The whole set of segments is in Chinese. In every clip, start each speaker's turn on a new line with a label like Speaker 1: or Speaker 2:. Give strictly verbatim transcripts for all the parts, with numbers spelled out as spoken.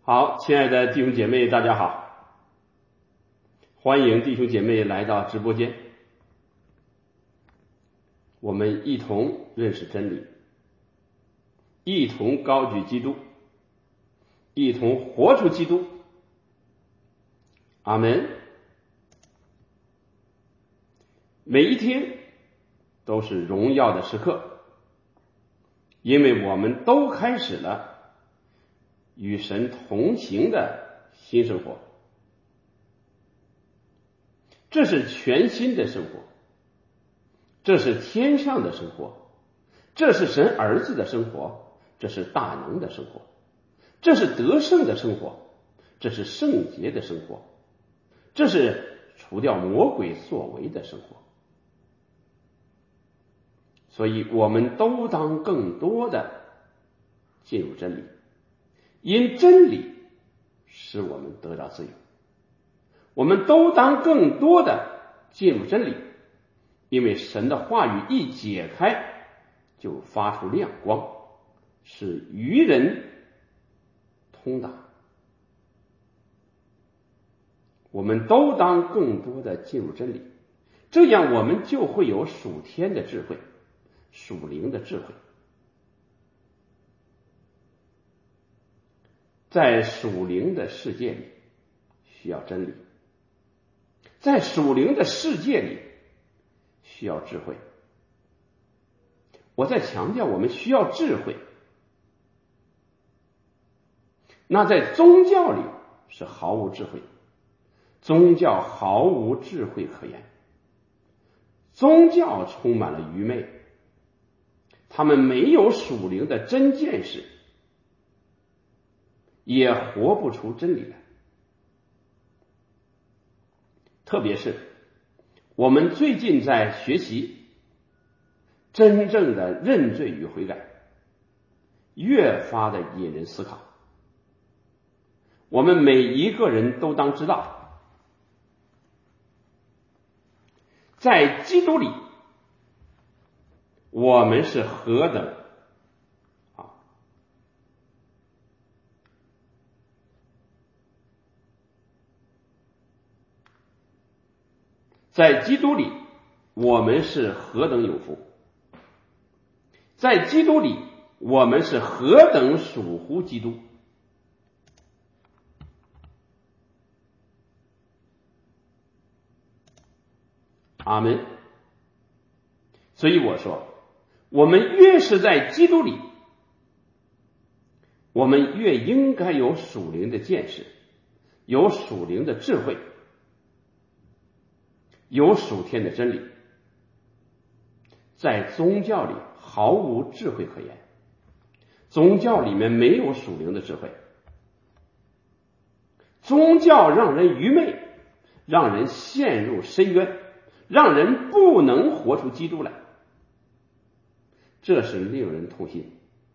Speaker 1: 好，亲爱的弟兄姐妹，大家好，欢迎弟兄姐妹来到直播间，我们一同认识真理，一同高举基督，一同活出基督。阿们。每一天都是荣耀的时刻，因为我们都开始了与神同行的新生活。这是全新的生活，这是天上的生活，这是神儿子的生活，这是大能的生活，这是得胜的生活，这是圣洁的生活，这是除掉魔鬼所为的生活。所以我们都当更多的进入真理，因真理使我们得到自由。我们都当更多的进入真理，因为神的话语一解开，就发出亮光，使愚人通达。我们都当更多的进入真理，这样我们就会有属天的智慧，属灵的智慧。在属灵的世界里需要真理，在属灵的世界里需要智慧。我在强调我们需要智慧，那在宗教里是毫无智慧，宗教毫无智慧可言，宗教充满了愚昧，他们没有属灵的真见识，也活不出真理来。特别是我们最近在学习真正的认罪与悔改，越发的引人思考。我们每一个人都当知道，在基督里我们是何等啊在基督里我们是何等有福，在基督里我们是何等属乎基督。阿们。所以我说，我们越是在基督里，我们越应该有属灵的见识，有属灵的智慧，有属天的真理。在宗教里毫无智慧可言，宗教里面没有属灵的智慧，宗教让人愚昧，让人陷入深渊，让人不能活出基督来，这是令人痛心。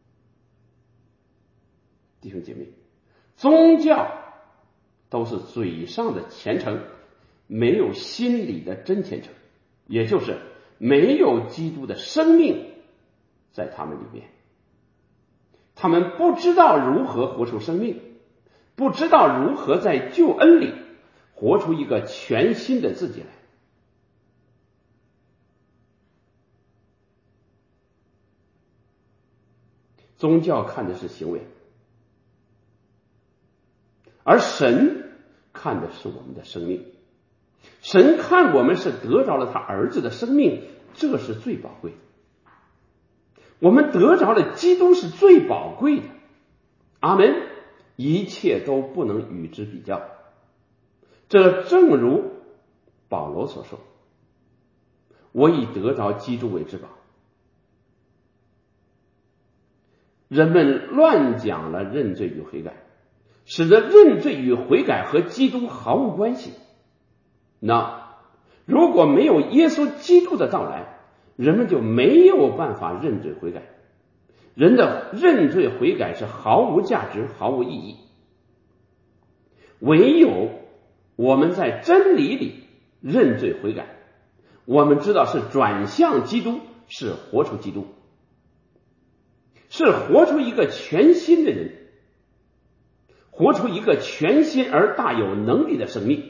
Speaker 1: 弟兄姐妹，宗教都是嘴上的虔诚，没有心里的真虔诚，也就是没有基督的生命在他们里面。他们不知道如何活出生命，不知道如何在救恩里活出一个全新的自己来。宗教看的是行为，而神看的是我们的生命。神看我们是得着了他儿子的生命，这是最宝贵的。我们得着了基督是最宝贵的。阿们。一切都不能与之比较。这正如保罗所说，我以得着基督为至宝。人们乱讲了认罪与悔改，使得认罪与悔改和基督毫无关系。那如果没有耶稣基督的到来，人们就没有办法认罪悔改。人的认罪悔改是毫无价值，毫无意义。唯有我们在真理里认罪悔改，我们知道是转向基督，是活出基督，是活出一个全新的人， 活出一个全新而大有能力的生命。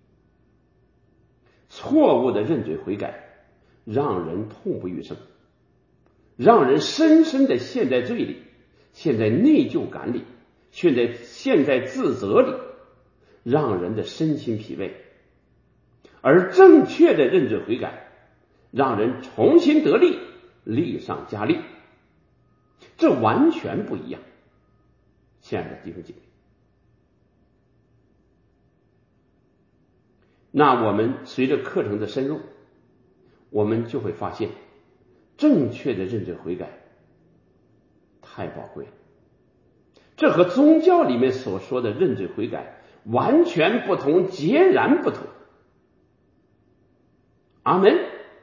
Speaker 1: 错误的认罪悔改让人痛不欲生，让人深深的陷在罪里，陷在内疚感里，陷在陷在自责里，让人的身心疲惫。而正确的认罪悔改让人重新得力，力上加力，这完全不一样。亲爱的弟兄姐妹，那我们随着课程的深入，我们就会发现正确的认罪悔改太宝贵了。这和宗教里面所说的认罪悔改完全不同，截然不同。阿门。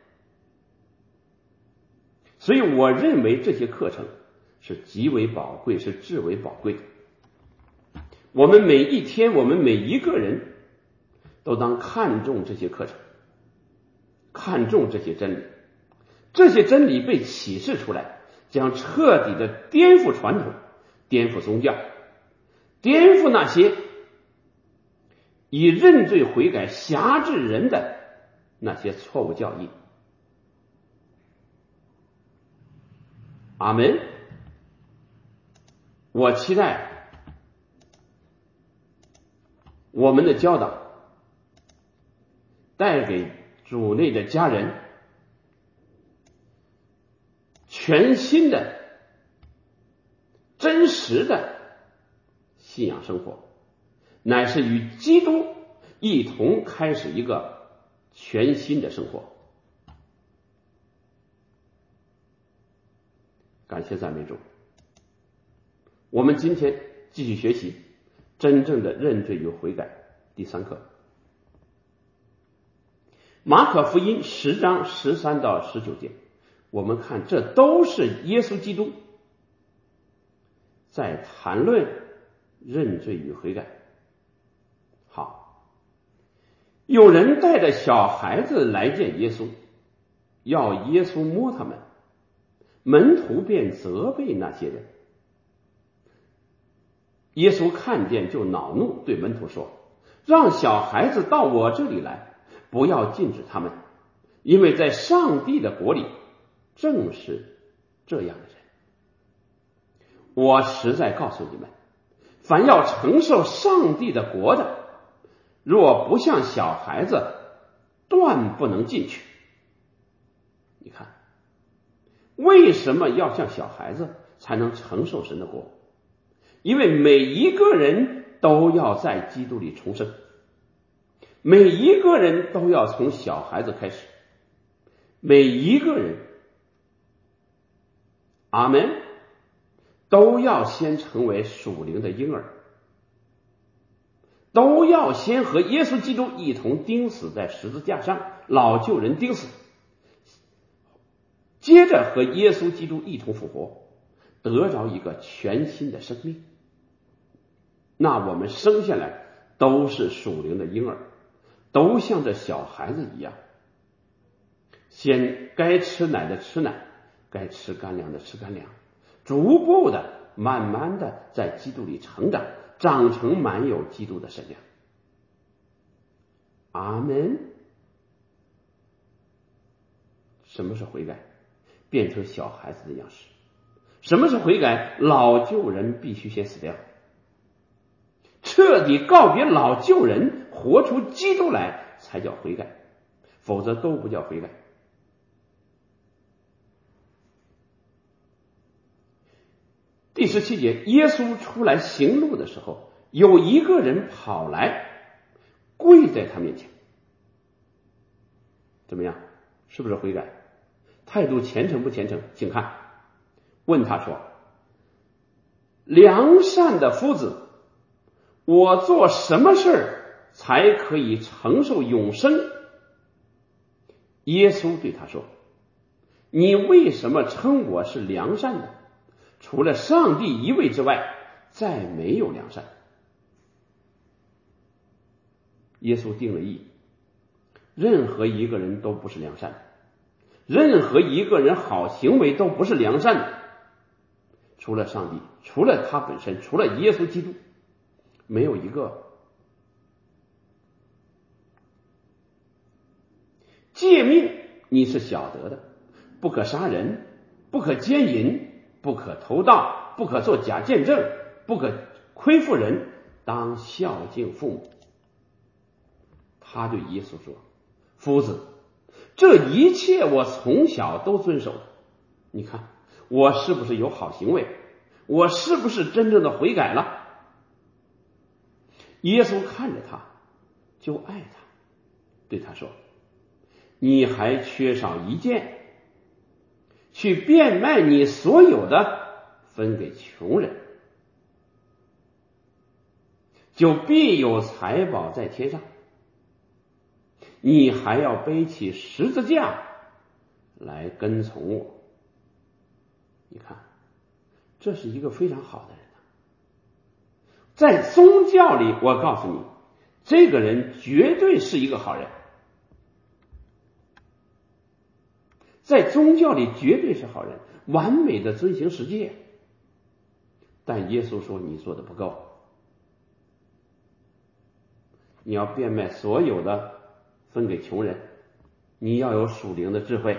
Speaker 1: 所以我认为这些课程是极为宝贵，是至为宝贵的。我们每一天，我们每一个人都当看重这些课程，看重这些真理。这些真理被启示出来，将彻底的颠覆传统，颠覆宗教，颠覆那些以认罪悔改辖制人的那些错误教义。阿们。我期待我们的教导带给主内的家人全新的真实的信仰生活，乃是与基督一同开始一个全新的生活。感谢赞美主。我们今天继续学习真正的认罪与悔改第三课。马可福音十章十三到十九节，我们看这都是耶稣基督在谈论认罪与悔改。好，有人带着小孩子来见耶稣，要耶稣摸他们，门徒便责备那些人。耶稣看见就恼怒，对门徒说，让小孩子到我这里来，不要禁止他们，因为在上帝的国里正是这样的人。我实在告诉你们，凡要承受上帝的国的，若不像小孩子，断不能进去。你看，为什么要像小孩子才能承受神的国？因为每一个人都要在基督里重生，每一个人都要从小孩子开始，每一个人，阿们，都要先成为属灵的婴儿，都要先和耶稣基督一同钉死在十字架上，老旧人钉死，接着和耶稣基督一同复活，得着一个全新的生命。那我们生下来都是属灵的婴儿，都像这小孩子一样，先该吃奶的吃奶，该吃干粮的吃干粮，逐步的慢慢的在基督里成长，长成满有基督的身量。阿们。什么是悔改？变成小孩子的样式。什么是悔改？老旧人必须先死掉，彻底告别老旧人，活出基督来才叫悔改，否则都不叫悔改。第十七节，耶稣出来行路的时候，有一个人跑来跪在他面前。怎么样？是不是悔改？态度虔诚不虔诚？请看，问他说，良善的夫子，我做什么事才可以承受永生？耶稣对他说，你为什么称我是良善的？除了上帝一位之外，再没有良善。耶稣定了义，任何一个人都不是良善的，任何一个人好行为都不是良善的，除了上帝，除了他本身，除了耶稣基督。 没有一个。诫命你是晓得的，不可杀人，不可奸淫，不可偷盗，不可作假见证，不可亏负人，当孝敬父母。他对耶稣说，夫子，这一切我从小都遵守的，你看我是不是有好行为？我是不是真正的悔改了？耶稣看着他，就爱他，对他说，你还缺少一件，去变卖你所有的，分给穷人，就必有财宝在天上。你还要背起十字架来跟从我。你看，这是一个非常好的人。在宗教里，我告诉你，这个人绝对是一个好人，在宗教里绝对是好人，完美的遵行十诫。但耶稣说你做的不够，你要变卖所有的分给穷人，你要有属灵的智慧，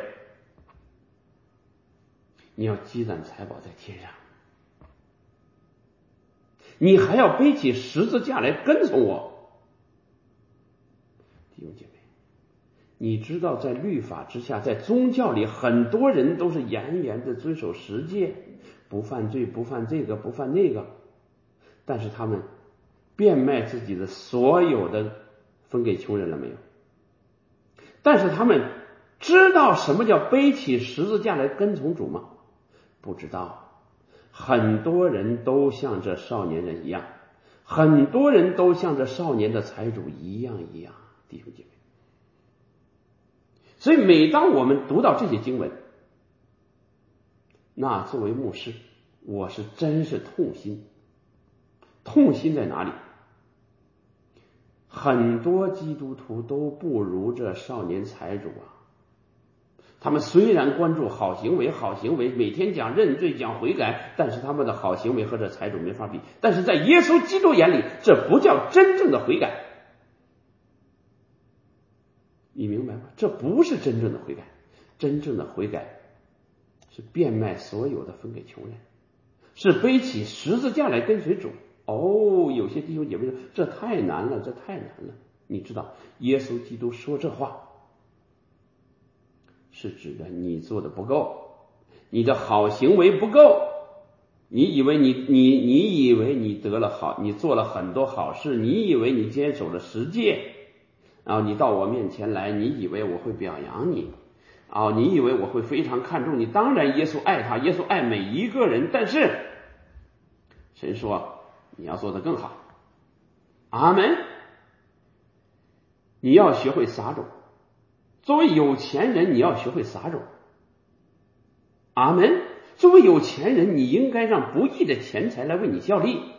Speaker 1: 你要积攒财宝在天上，你还要背起十字架来跟从我。弟兄姐妹，你知道在律法之下，在宗教里很多人都是严严的遵守十诫，不犯罪，不犯这个，不犯那个，但是他们变卖自己的所有的分给穷人了没有？但是他们知道什么叫背起十字架来跟从主吗？不知道。很多人都像这少年人一样，很多人都像这少年的财主一样一样，弟兄姐妹。所以每当我们读到这些经文，那作为牧师，我是真是痛心。痛心在哪里？很多基督徒都不如这少年财主啊。他们虽然关注好行为，好行为，每天讲认罪，讲悔改，但是他们的好行为和这财主没法比。但是在耶稣基督眼里，这不叫真正的悔改。你明白吗？这不是真正的悔改。真正的悔改是变卖所有的分给穷人，是背起十字架来跟随主。哦，有些弟兄姐妹说这太难了，这太难了。你知道耶稣基督说这话是指的你做的不够，你的好行为不够。你以为你你你以为你得了好，你做了很多好事，你以为你坚守了十诫，然后你到我面前来，你以为我会表扬你，哦，你以为我会非常看重你。当然耶稣爱他，耶稣爱每一个人，但是神说你要做得更好。阿们。你要学会撒种，作为有钱人你要学会撒种。阿们。作为有钱人，你应该让不义的钱财来为你效力，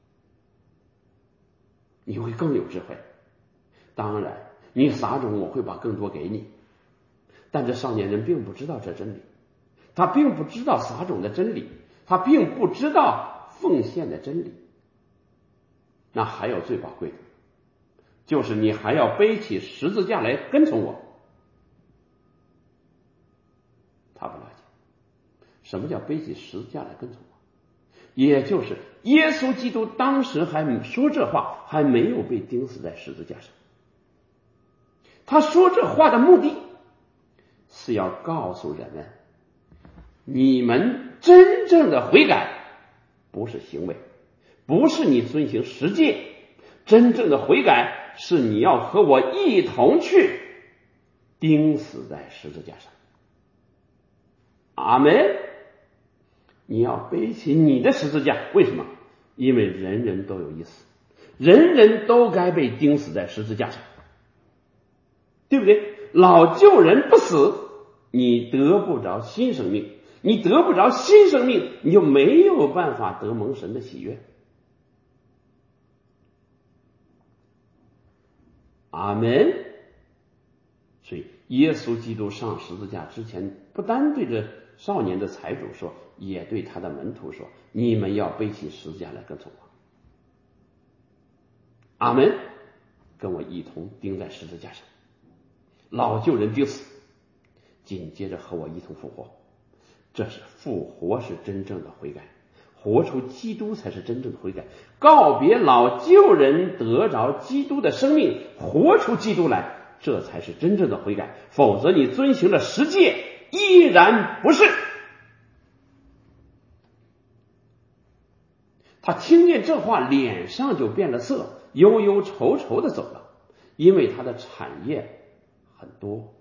Speaker 1: 你会更有智慧。当然你撒种，我会把更多给你。但这少年人并不知道这真理，他并不知道撒种的真理，他并不知道奉献的真理。那还有最宝贵的，就是你还要背起十字架来跟从我。他不了解什么叫背起十字架来跟从我，也就是耶稣基督当时还说这话，还没有被钉死在十字架上。他说这话的目的是要告诉人们，你们真正的悔改不是行为，不是你遵行十诫，真正的悔改是你要和我一同去钉死在十字架上。阿们。你要背起你的十字架，为什么？因为人人都有一死，人人都该被钉死在十字架上，对不对？老旧人不死，你得不着新生命，你得不着新生命，你就没有办法得蒙神的喜悦。阿们。所以耶稣基督上十字架之前，不单对着少年的财主说，也对他的门徒说，你们要背起十字架来跟从我。 阿们，跟我一同钉在十字架上，老旧人钉死，紧接着和我一同复活。这是复活，是真正的悔改，活出基督才是真正的悔改。告别老旧人，得着基督的生命，活出基督来，这才是真正的悔改。否则你遵行了十诫，依然不是。他听见这话，脸上就变了色，忧忧愁愁的走了，因为他的产业很多。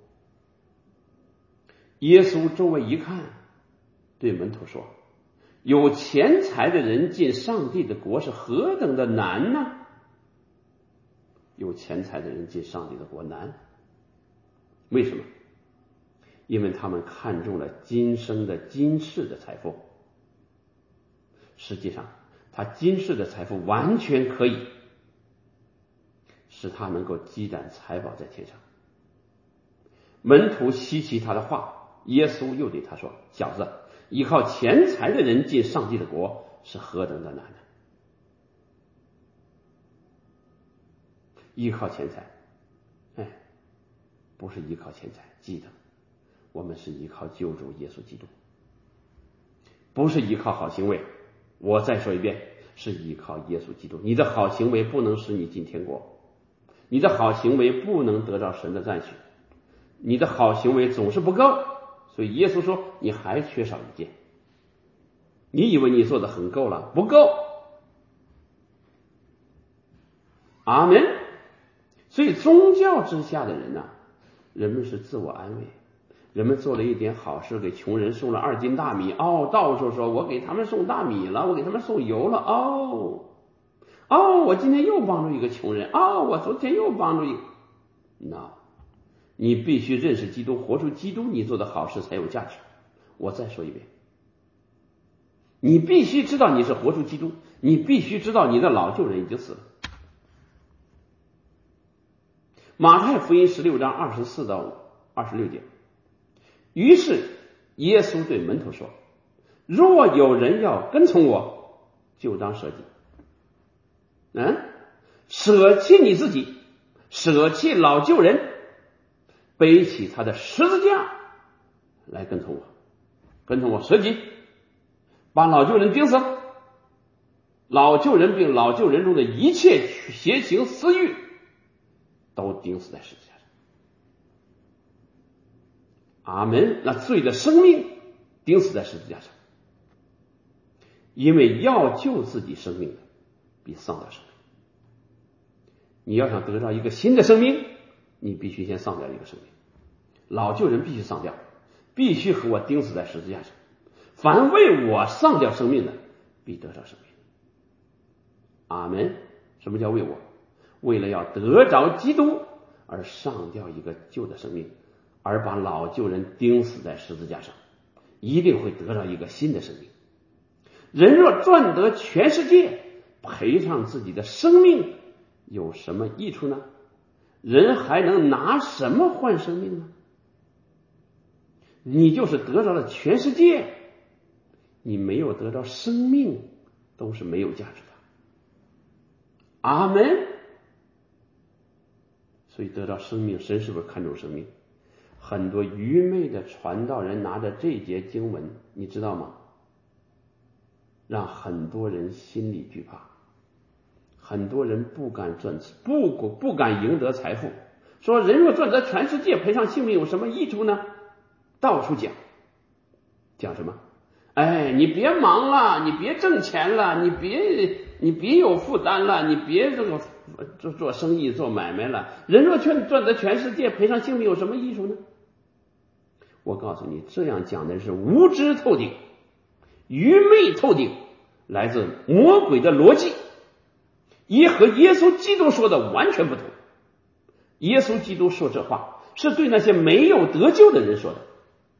Speaker 1: 耶稣周围一看，对门徒说，有钱财的人进上帝的国是何等的难呢？有钱财的人进上帝的国难，为什么？因为他们看中了今生的今世的财富。实际上他今世的财富完全可以使他能够积攒财宝在天上。门徒稀奇他的话，耶稣又对他说，小子，依靠钱财的人进上帝的国是何等的难呢？依靠钱财，哎，不是依靠钱财，记得我们是依靠救主耶稣基督，不是依靠好行为。我再说一遍，是依靠耶稣基督。你的好行为不能使你进天国，你的好行为不能得到神的赞许，你的好行为总是不够，所以耶稣说你还缺少一件。你以为你做的很够了，不够。阿们。所以宗教之下的人呢、啊，人们是自我安慰，人们做了一点好事，给穷人送了二斤大米，哦，到处说我给他们送大米了，我给他们送油了，哦哦，我今天又帮助一个穷人，哦，我昨天又帮助一个。No， 你必须认识基督，活出基督，你做的好事才有价值。我再说一遍，你必须知道你是活出基督，你必须知道你的老旧人已经死了。马太福音十六章二十四到二十六节，于是耶稣对门徒说，若有人要跟从我，就当舍己。嗯，舍弃你自己，舍弃老旧人，背起他的十字架来跟从我。跟从我，舍己，把老旧人钉死，老旧人并老旧人中的一切邪情私欲都钉死在十字架上。阿们。那罪的生命钉死在十字架上，因为要救自己生命的比丧掉生命。你要想得到一个新的生命，你必须先丧掉一个生命。老旧人必须丧掉，必须和我钉死在十字架上。凡为我丧掉生命的，必得着生命。阿们。什么叫为我？为了要得着基督而上掉一个旧的生命，而把老旧人钉死在十字架上，一定会得到一个新的生命。人若赚得全世界，赔上自己的生命，有什么益处呢？人还能拿什么换生命呢？你就是得着了全世界，你没有得着生命，都是没有价值的。阿们。所以得到生命，神是不是看重生命？很多愚昧的传道人拿着这节经文，你知道吗？让很多人心里惧怕，很多人不敢赚，不不敢赢得财富，说人若赚得全世界，赔上性命有什么益处呢？到处讲，讲什么？哎，你别忙了，你别挣钱了，你别你别有负担了，你别这个做做生意做买卖了。人若赚赚得全世界，赔上性命有什么益处呢？我告诉你，这样讲的是无知透顶，愚昧透顶，来自魔鬼的逻辑，也和耶稣基督说的完全不同。耶稣基督说这话是对那些没有得救的人说的，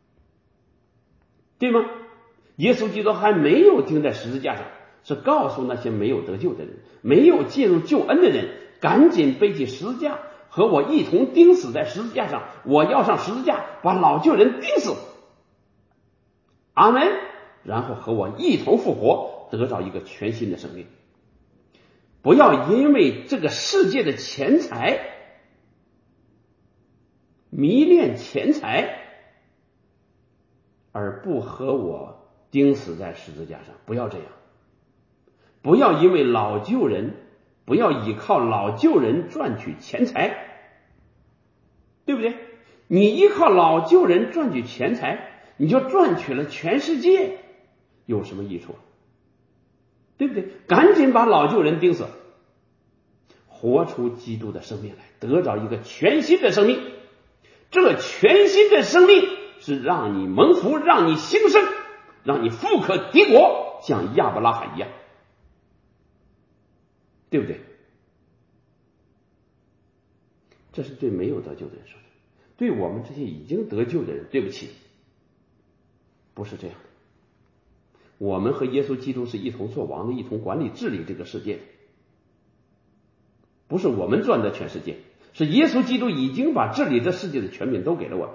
Speaker 1: 对吗？耶稣基督还没有钉在十字架上，是告诉那些没有得救的人，没有进入救恩的人，赶紧背起十字架，和我一同钉死在十字架上。我要上十字架，把老旧人钉死。阿们。然后和我一同复活，得到一个全新的生命。 不要因为这个世界的钱财，迷恋钱财，而不和我钉死在十字架上。不要这样，不要因为老旧人，不要依靠老旧人赚取钱财，对不对？你依靠老旧人赚取钱财，你就赚取了全世界，有什么益处？对不对？赶紧把老旧人钉死，活出基督的生命来，得着一个全新的生命。这个全新的生命是让你蒙福，让你兴盛，让你富可敌国，像亚伯拉罕一样，对不对？这是对没有得救的人说的。对我们这些已经得救的人，对不起，不是这样的。我们和耶稣基督是一同作王的，一同管理治理这个世界的，不是我们赚的全世界，是耶稣基督已经把治理这世界的权柄都给了我们。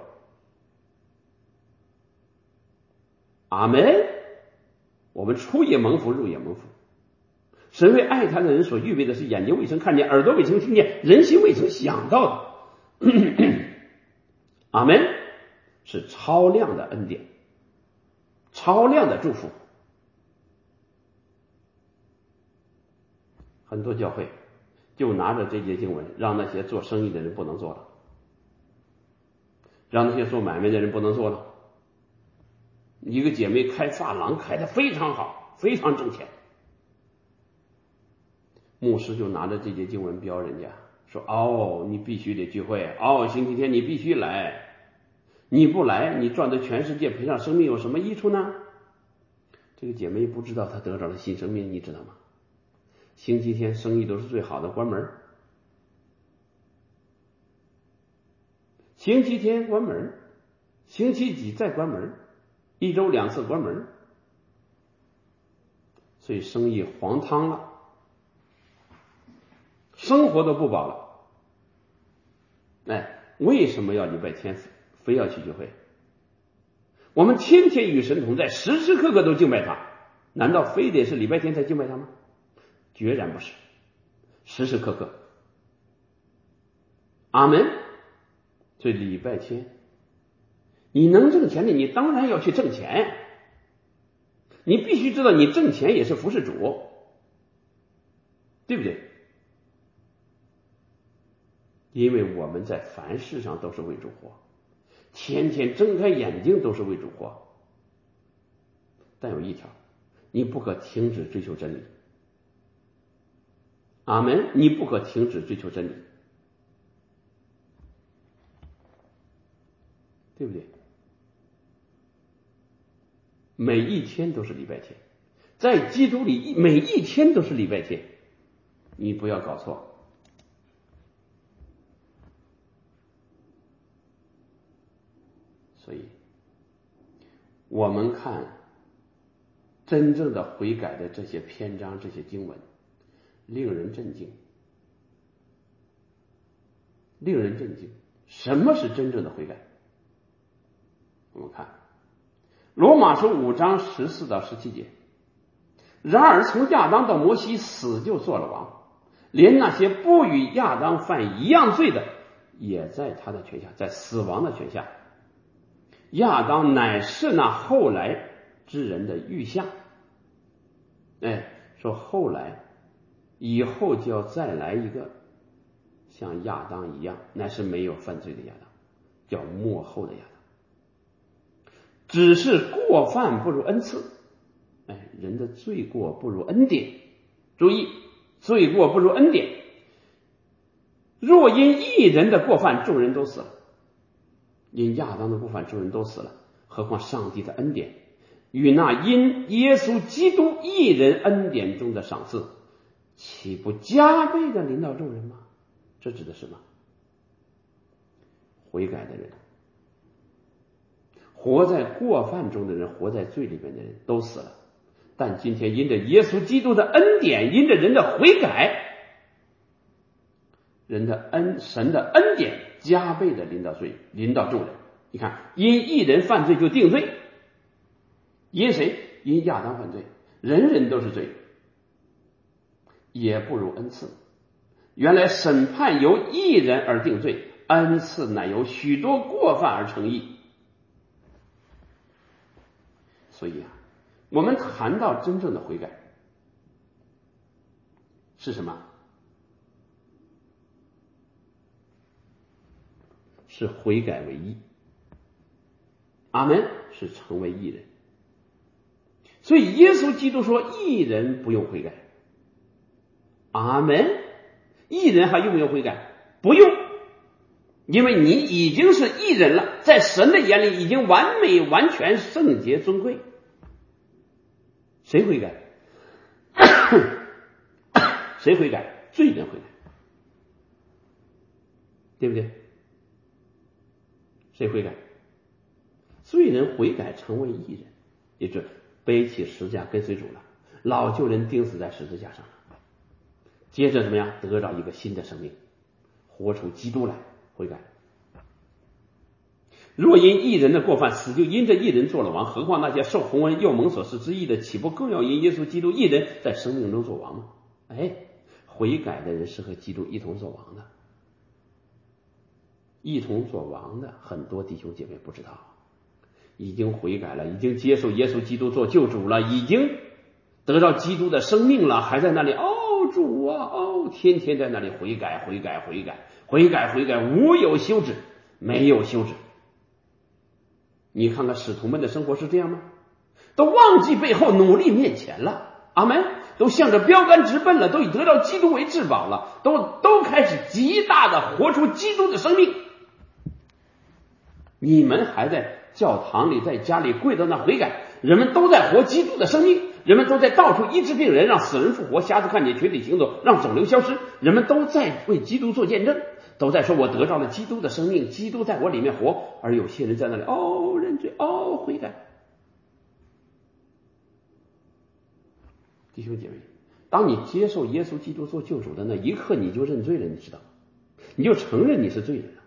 Speaker 1: 阿们。我们出也蒙福，入也蒙福。神为爱他的人所预备的是眼睛未曾看见，耳朵未曾听见，人心未曾想到的。阿们。是超量的恩典，超量的祝福。很多教会就拿着这节经文，让那些做生意的人不能做了，让那些做买卖的人不能做了。一个姐妹开发廊开得非常好，非常挣钱，牧师就拿着这节经文标人家，说哦，你必须得聚会，哦，星期天你必须来，你不来，你赚的全世界赔上生命有什么益处呢？这个姐妹不知道她得着了新生命，你知道吗？星期天生意都是最好的，关门。星期天关门，星期几再关门，一周两次关门，所以生意黄汤了，生活都不保了。哎，为什么要礼拜天非要去聚会？我们天天与神同在，时时刻刻都敬拜他，难道非得是礼拜天才敬拜他吗？决然不是，时时刻刻。阿们。所以礼拜天你能挣钱的，你当然要去挣钱，你必须知道你挣钱也是服侍主，对不对？因为我们在凡事上都是为主活，天天睁开眼睛都是为主活。但有一条，你不可停止追求真理。阿们。你不可停止追求真理，对不对？每一天都是礼拜天，在基督里每一天都是礼拜天，你不要搞错。所以我们看真正的悔改的这些篇章，这些经文令人震惊，令人震惊。什么是真正的悔改？我们看罗马书五章十四到十七节，然而从亚当到摩西，死就做了王，连那些不与亚当犯一样罪的也在他的权下，在死亡的权下。亚当乃是那后来之人的预像。哎，说后来以后就要再来一个像亚当一样，乃是没有犯罪的亚当，叫末后的亚当。只是过犯不如恩赐，哎，人的罪过不如恩典。注意，罪过不如恩典。若因一人的过犯众人都死了，因亚当的过犯众人都死了，何况上帝的恩典与那因耶稣基督一人恩典中的赏赐，岂不加倍的临到众人吗？这指的是什么？悔改的人，活在过犯中的人，活在罪里面的人都死了，但今天因着耶稣基督的恩典，因着人的悔改，人的恩神的恩典加倍的临到罪，临到众人。你看，因一人犯罪就定罪，因谁？因亚当犯罪，人人都是罪。 也不如恩赐。原来审判由一人而定罪，恩赐乃由许多过犯而成义。所以啊，我们谈到真正的悔改是什么？是悔改为义。阿们，是成为义人。所以耶稣基督说义人不用悔改。阿们，义人还用不用悔改？不用，因为你已经是义人了，在神的眼里已经完美完全圣洁尊贵。谁悔改？谁悔改？罪人悔改，对不对？谁悔改？罪人悔改成为义人，也就是背起十字架跟随主了，老旧人钉死在十字架上了，接着怎么样？得到一个新的生命，活出基督来，悔改。若因义人的过犯死，就因着义人做了王，何况那些受洪恩又蒙所赐之义的，岂不更要因耶稣基督义人在生命中做王吗？哎，悔改的人是和基督一同做王的。一同做王的很多弟兄姐妹不知道，已经悔改了，已经接受耶稣基督做救主了，已经得到基督的生命了，还在那里哦主啊哦，天天在那里悔改悔改悔改悔改悔改，无有休止，没有休止。你看看使徒们的生活是这样吗？都忘记背后，努力面前了。阿们，都向着标杆直奔了，都以得到基督为至宝了，都都开始极大的活出基督的生命。你们还在教堂里，在家里跪到那悔改，人们都在活基督的生命，人们都在到处医治病人，让死人复活，瞎子看见，瘸腿行走，让肿瘤消失，人们都在为基督做见证，都在说我得到了基督的生命，基督在我里面活。而有些人在那里哦认罪哦悔改。弟兄姐妹，当你接受耶稣基督做救主的那一刻，你就认罪了，你知道吗？你就承认你是罪人了。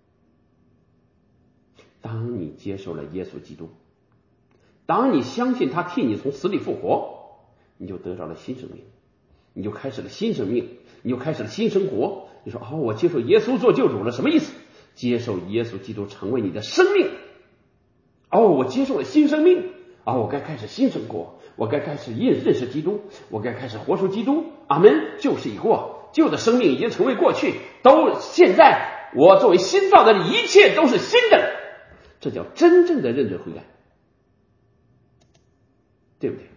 Speaker 1: 当你接受了耶稣基督，当你相信他替你从死里复活，你就得到了新生命，你就开始了新生命，你就开始了新生活。你说哦，我接受耶稣做救主了，什么意思？接受耶稣基督成为你的生命。哦，我接受了新生命，哦，我该开始新生活，我该开始认认识基督，我该开始活出基督。阿们，旧事已过，旧的生命已经成为过去，都现在我作为新造的，一切都是新的。这叫真正的认罪悔改，对不对？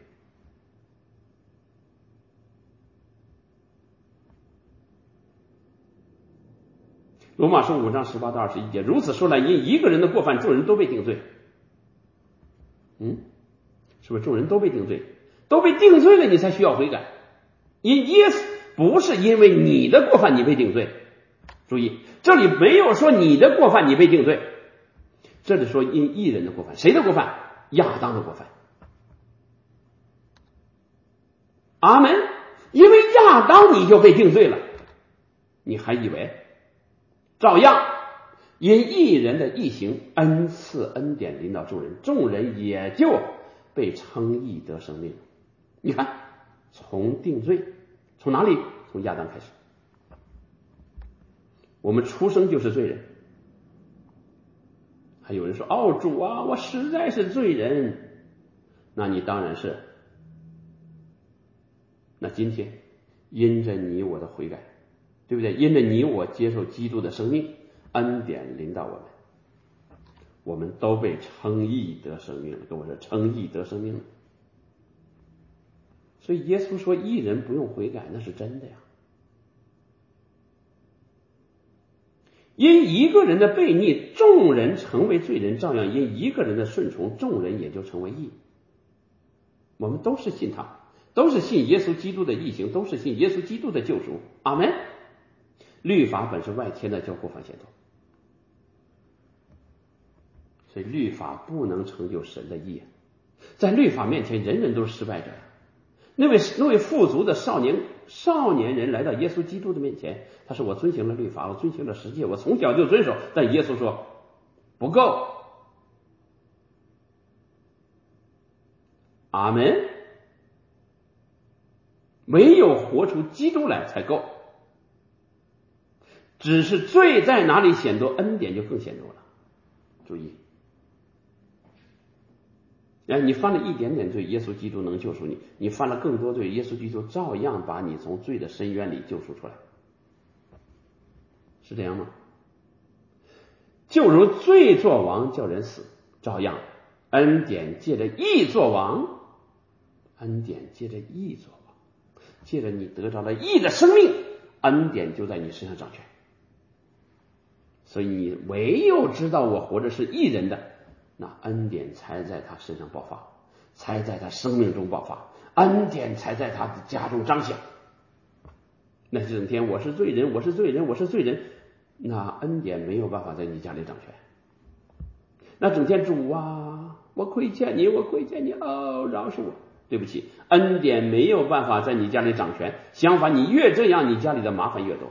Speaker 1: 罗马书五章十八到二十一节，如此说来，因一个人的过犯，众人都被定罪。嗯，是不是众人都被定罪？都被定罪了，你才需要悔改。因耶稣不是因为你的过犯你被定罪，注意，这里没有说你的过犯你被定罪，这里说因义人的过犯。谁的过犯？亚当的过犯。阿们，因为亚当你就被定罪了，你还以为？照样因义人的义行，恩赐恩典临到众人，众人也就被称义得生命。你看，从定罪，从哪里？从亚当开始。我们出生就是罪人。还有人说哦主啊，我实在是罪人，那你当然是。那今天因着你我的悔改，对不对？因着你我接受基督的生命，恩典临到我们，我们都被称义得生命了。跟我说称义得生命了。所以耶稣说义人不用悔改，那是真的呀。因一个人的悖逆，众人成为罪人，照样因一个人的顺从，众人也就成为义。我们都是信他，都是信耶稣基督的义行，都是信耶稣基督的救赎。阿们。律法本是外添的，叫过犯显多，所以律法不能成就神的义。在律法面前，人人都是失败者。那位那位富足的少年少年人来到耶稣基督的面前，他说我遵行了律法，我遵行了十诫，我从小就遵守。但耶稣说不够。阿们。 唯有活出基督来才够。只是罪在哪里显多，恩典就更显多了。注意，哎，你犯了一点点罪，耶稣基督能救赎你；你犯了更多罪，耶稣基督照样把你从罪的深渊里救赎出来，是这样吗？就如罪作王叫人死，照样恩典借着义作王，恩典借着义作王，借着你得着了义的生命，恩典就在你身上掌权。所以你唯有知道我活着是义人的，那恩典才在他身上爆发，才在他生命中爆发，恩典才在他的家中彰显。那整天我是罪人，我是罪人，我是罪人，那恩典没有办法在你家里掌权。那整天主啊，我亏欠你，我亏欠你，哦，饶恕我。对不起，恩典没有办法在你家里掌权，相反，你越这样，你家里的麻烦越多。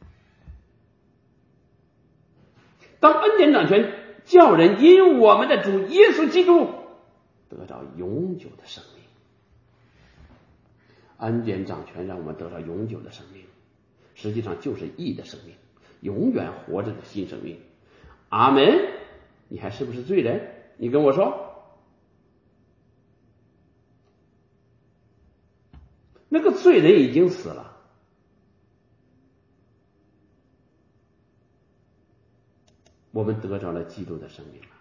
Speaker 1: 当恩典掌权，叫人因我们的主耶稣基督得到永久的生命。恩典掌权让我们得到永久的生命，实际上就是义的生命，永远活着的新生命。阿们。你还是不是罪人？你跟我说。那个罪人已经死了，我们得着了基督的生命了。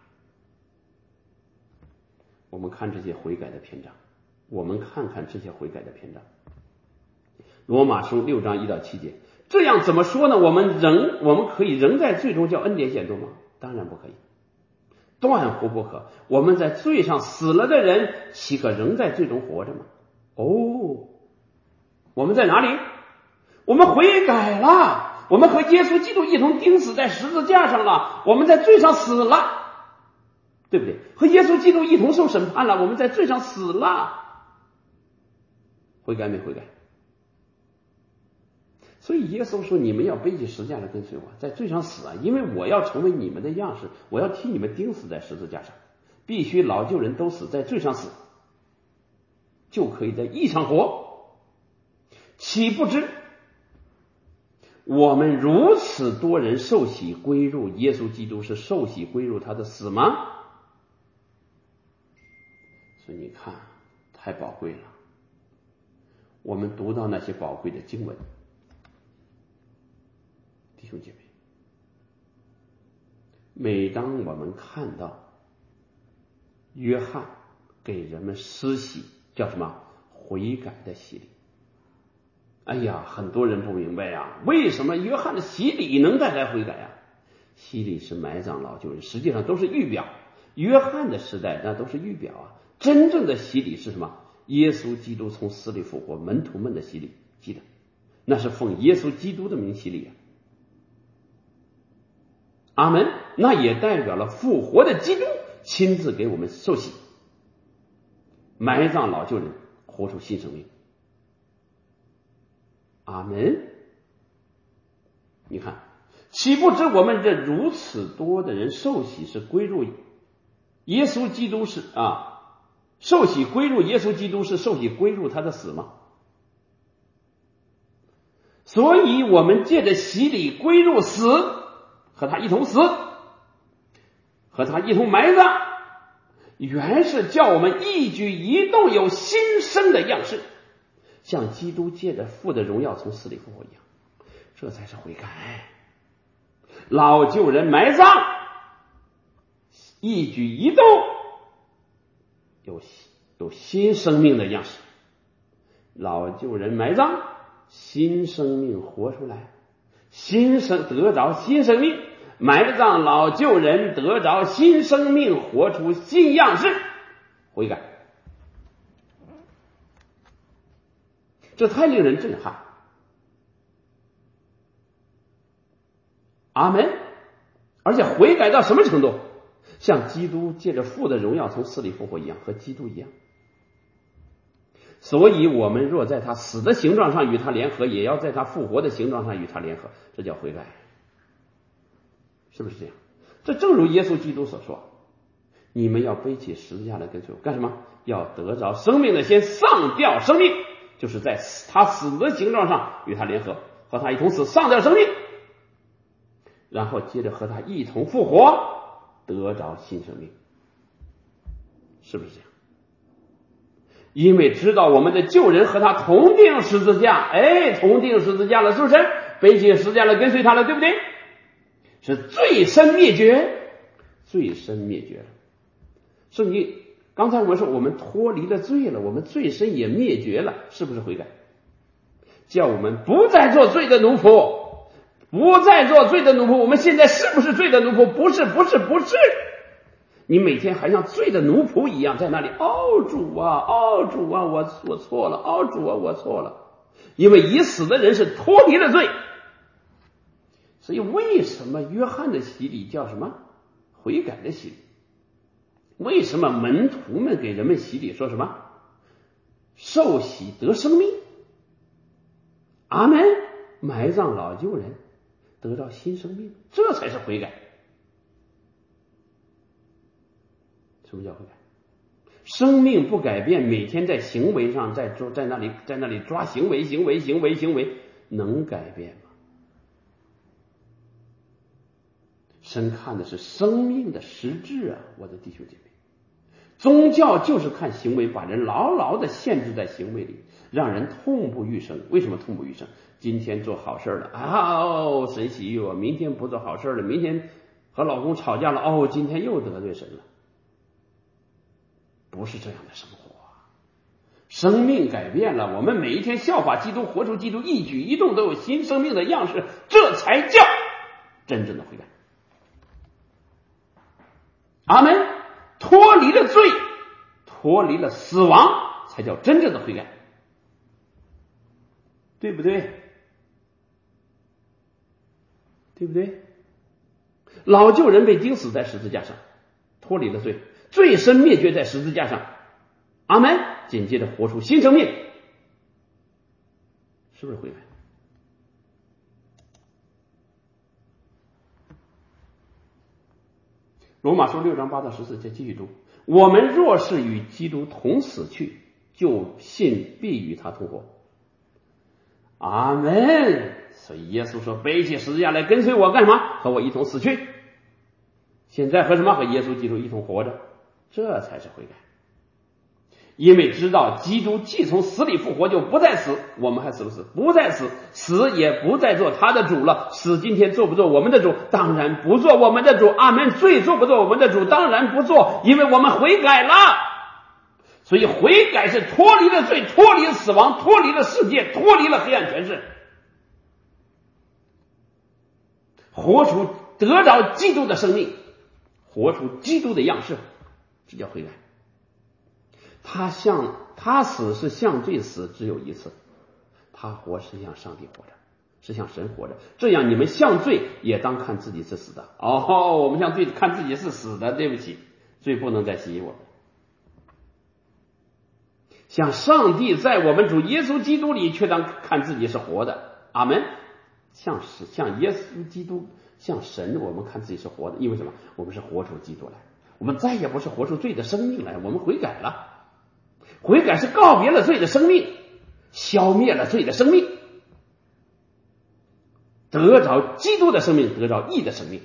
Speaker 1: 我们看这些悔改的篇章，我们看看这些悔改的篇章。罗马书六章一到七节，这样怎么说呢？我们仍我们可以仍在罪中叫恩典显多吗？当然不可以，断乎不可。我们在罪上死了的人，岂可仍在罪中活着吗？哦，我们在哪里？我们悔改了，我们和耶稣基督一同钉死在十字架上了，我们在罪上死了，对不对？和耶稣基督一同受审判了，我们在罪上死了。悔改没悔改？所以耶稣说，你们要背起十字架来跟随我，在罪上死啊，因为我要成为你们的样式，我要替你们钉死在十字架上，必须老旧人都死，在罪上死，就可以在义上活。岂不知我们如此多人受洗归入耶稣基督，是受洗归入他的死吗？所以你看，太宝贵了。我们读到那些宝贵的经文，弟兄姐妹，每当我们看到约翰给人们施洗，叫什么？悔改的洗礼。哎呀，很多人不明白啊，为什么约翰的洗礼能带来悔改啊？洗礼是埋葬老旧人，实际上都是预表。约翰的时代那都是预表啊，真正的洗礼是什么？耶稣基督从死里复活，门徒们的洗礼，记得那是奉耶稣基督的名洗礼啊。阿们。那也代表了复活的基督亲自给我们受洗，埋葬老旧人，活出新生命。阿们。你看，岂不知我们这如此多的人受洗是归入耶稣基督，是啊，受洗归入耶稣基督是受洗归入他的死吗？所以我们借着洗礼归入死，和他一同死，和他一同埋葬，原是叫我们一举一动有新生的样式，像基督借着父的荣耀从死里复活一样。这才是悔改。老旧人埋葬，一举一动有有新生命的样式。老旧人埋葬，新生命活出来，新生得着新生命，埋葬老旧人得着新生命，活出新样式，悔改。这太令人震撼。阿们。而且悔改到什么程度？像基督借着父的荣耀从死里复活一样，和基督一样。所以我们若在他死的形状上与他联合，也要在他复活的形状上与他联合，这叫悔改。是不是这样？这正如耶稣基督所说，你们要背起十字架来跟随我，干什么？要得着生命的，先丧掉生命， 就是在他死的形状上与他联合，和他一同死，丧掉生命，然后接着和他一同复活，得着新生命。是不是这样？因为知道我们的旧人和他同定十字架，哎，同定十字架了，是不是？背起十字架了，跟随他了，对不对？是罪身灭绝，罪身灭绝了。所以你刚才我们说我们脱离了罪了，我们罪身也灭绝了，是不是悔改？叫我们不再做罪的奴仆，不再做罪的奴仆。我们现在是不是罪的奴仆？不是，不是，不是。你每天还像罪的奴仆一样在那里，哦主啊，哦主啊，我我错了，哦主啊，我错了。因为已死的人是脱离了罪，所以为什么约翰的洗礼叫什么？悔改的洗礼。为什么门徒们给人们洗礼说什么？受洗得生命。阿们，埋葬老旧人，得到新生命，这才是悔改。什么叫悔改？生命不改变，每天在行为上在抓，在那里在那里抓行为行为行为行为，能改变吗？神看的是生命的实质啊，我的弟兄姐妹。宗教就是看行为，把人牢牢的限制在行为里，让人痛不欲生。为什么痛不欲生？今天做好事了啊，哦，神喜悦我；明天不做好事了，明天和老公吵架了，哦，今天又得罪神了。不是这样的生活，生命改变了，我们每一天效法基督，活出基督，一举一动都有新生命的样式，这才叫真正的悔改。阿们，脱离了罪，脱离了死亡，才叫真正的悔改，对不对？对不对？老旧人被钉死在十字架上，脱离了罪，罪身灭绝在十字架上，阿们，紧接着活出新生命，是不是悔改？罗马书六章八到十四节继续读，我们若是与基督同死去，就信必与他同活。阿们。所以耶稣说，背起十字架来跟随我干什么？和我一同死去。现在和什么？和耶稣基督一同活着，这才是悔改。因为知道基督既从死里复活，就不再死，我们还死不死？不再死，死也不再做他的主了。死今天做不做我们的主？当然不做我们的主。阿们。罪做不做我们的主？当然不做，因为我们悔改了。所以悔改是脱离了罪，脱离了死亡，脱离了世界，脱离了黑暗权势，活出得着基督的生命，活出基督的样式，这叫悔改。他向他死是向罪死，只有一次；他活是向上帝活着，是向神活着。这样你们向罪也当看自己是死的。哦，我们向罪看自己是死的，对不起，罪不能再吸引我们。向上帝在我们主耶稣基督里却当看自己是活的。阿们。向向耶稣基督，向神，我们看自己是活的。因为什么？我们是活出基督来，我们再也不是活出罪的生命来，我们悔改了。悔改是告别了罪的生命，消灭了罪的生命，得着基督的生命，得着义的生命。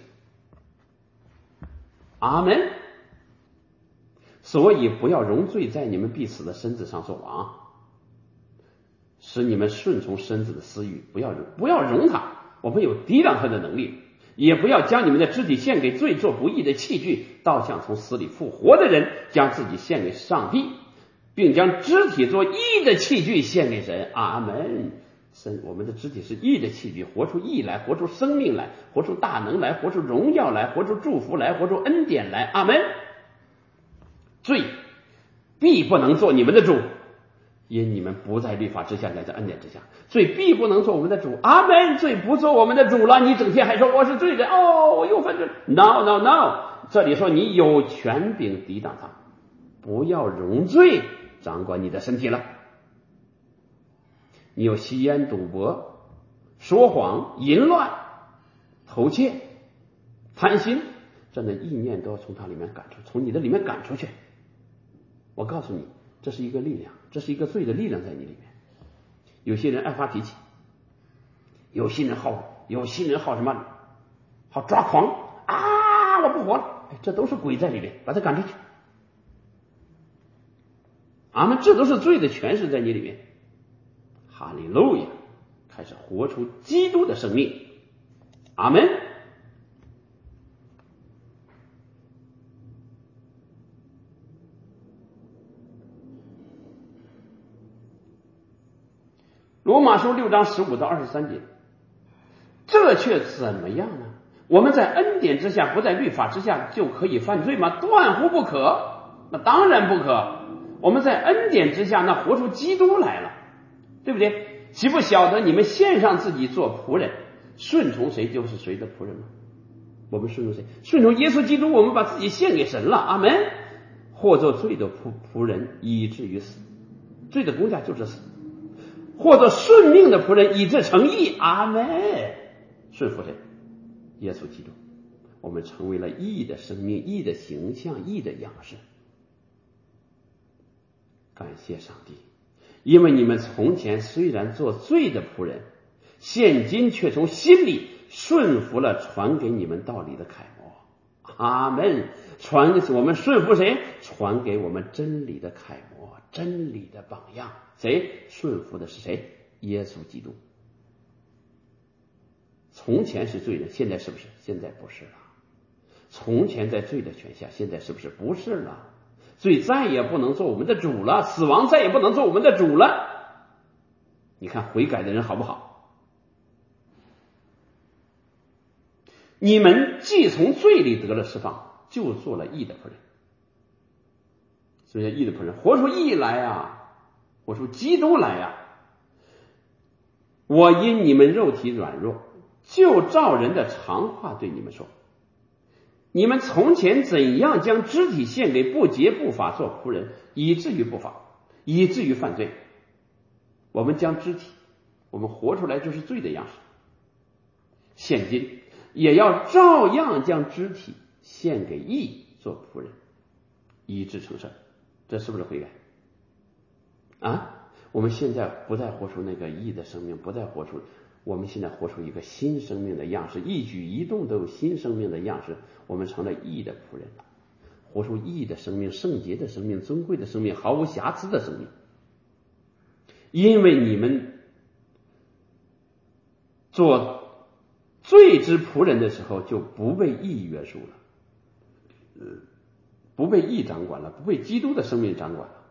Speaker 1: 阿们。所以不要容罪在你们必死的身子上作王，使你们顺从身子的私欲，不要不要容他，我们有抵挡他的能力，也不要将你们的肢体献给罪做不义的器具，倒像从死里复活的人将自己献给上帝，并将肢体做义的器具献给神。阿们。神，我们的肢体是义的器具，活出义来，活出生命来，活出大能来，活出荣耀来，活出祝福来，活出恩典来。阿们。罪必不能做你们的主，因你们不在律法之下，乃在恩典之下。罪必不能做我们的主。阿们。罪不做我们的主了，你整天还说我是罪人，哦，我又犯罪。 No no no， 这里说你有权柄抵挡他，不要容罪掌管你的身体了。你有吸烟、赌博、说谎、淫乱、偷窃、贪心，这样的意念都要从它里面赶出，从你的里面赶出去。我告诉你，这是一个力量，这是一个罪的力量在你里面。 有些人爱发脾气，有些人好，有些人好什么？好抓狂啊！我不活了，哎，这都是鬼在里面，把他赶出去。阿们，这都是罪的权势在你里面。哈利路亚，开始活出基督的生命。阿们。罗马书六章十五到二十三节，这却怎么样呢？我们在恩典之下，不在律法之下，就可以犯罪吗？断乎不可。那当然不可。我们在恩典之下，那活出基督来了，对不对？岂不晓得你们献上自己做仆人，顺从谁就是谁的仆人吗？我们顺从谁？顺从耶稣基督，我们把自己献给神了。阿们。或做罪的仆仆人，以至于死，罪的工价就是死；或做顺命的仆人，以致成义。阿们。顺服谁？耶稣基督。我们成为了义的生命，义的形象，义的样式。感谢上帝，因为你们从前虽然做罪的仆人，现今却从心里顺服了传给你们道理的楷模。阿们。传我们顺服谁？传给我们真理的楷模，真理的榜样。谁顺服的是谁？耶稣基督。从前是罪人，现在是不是？现在不是了。从前在罪的权下，现在是不是？不是了。罪再也不能做我们的主了，死亡再也不能做我们的主了。你看悔改的人好不好？你们既从罪里得了释放，就做了义的仆人。所以义的仆人活出义来啊，活出基督来啊。我因你们肉体软弱，就照人的常话对你们说，你们从前怎样将肢体献给不洁不法做仆人，以至于不法，以至于犯罪。我们将肢体，我们活出来就是罪的样式。现今也要照样将肢体献给义做仆人，以致成圣。这是不是悔改啊？我们现在不再活出那个义的生命，不再活出，我们现在活出一个新生命的样式，一举一动都有新生命的样式。我们成了义的仆人了，活出义的生命，圣洁的生命，尊贵的生命，毫无瑕疵的生命。因为你们做罪之仆人的时候，就不被义约束了，不被义掌管了，不被基督的生命掌管了。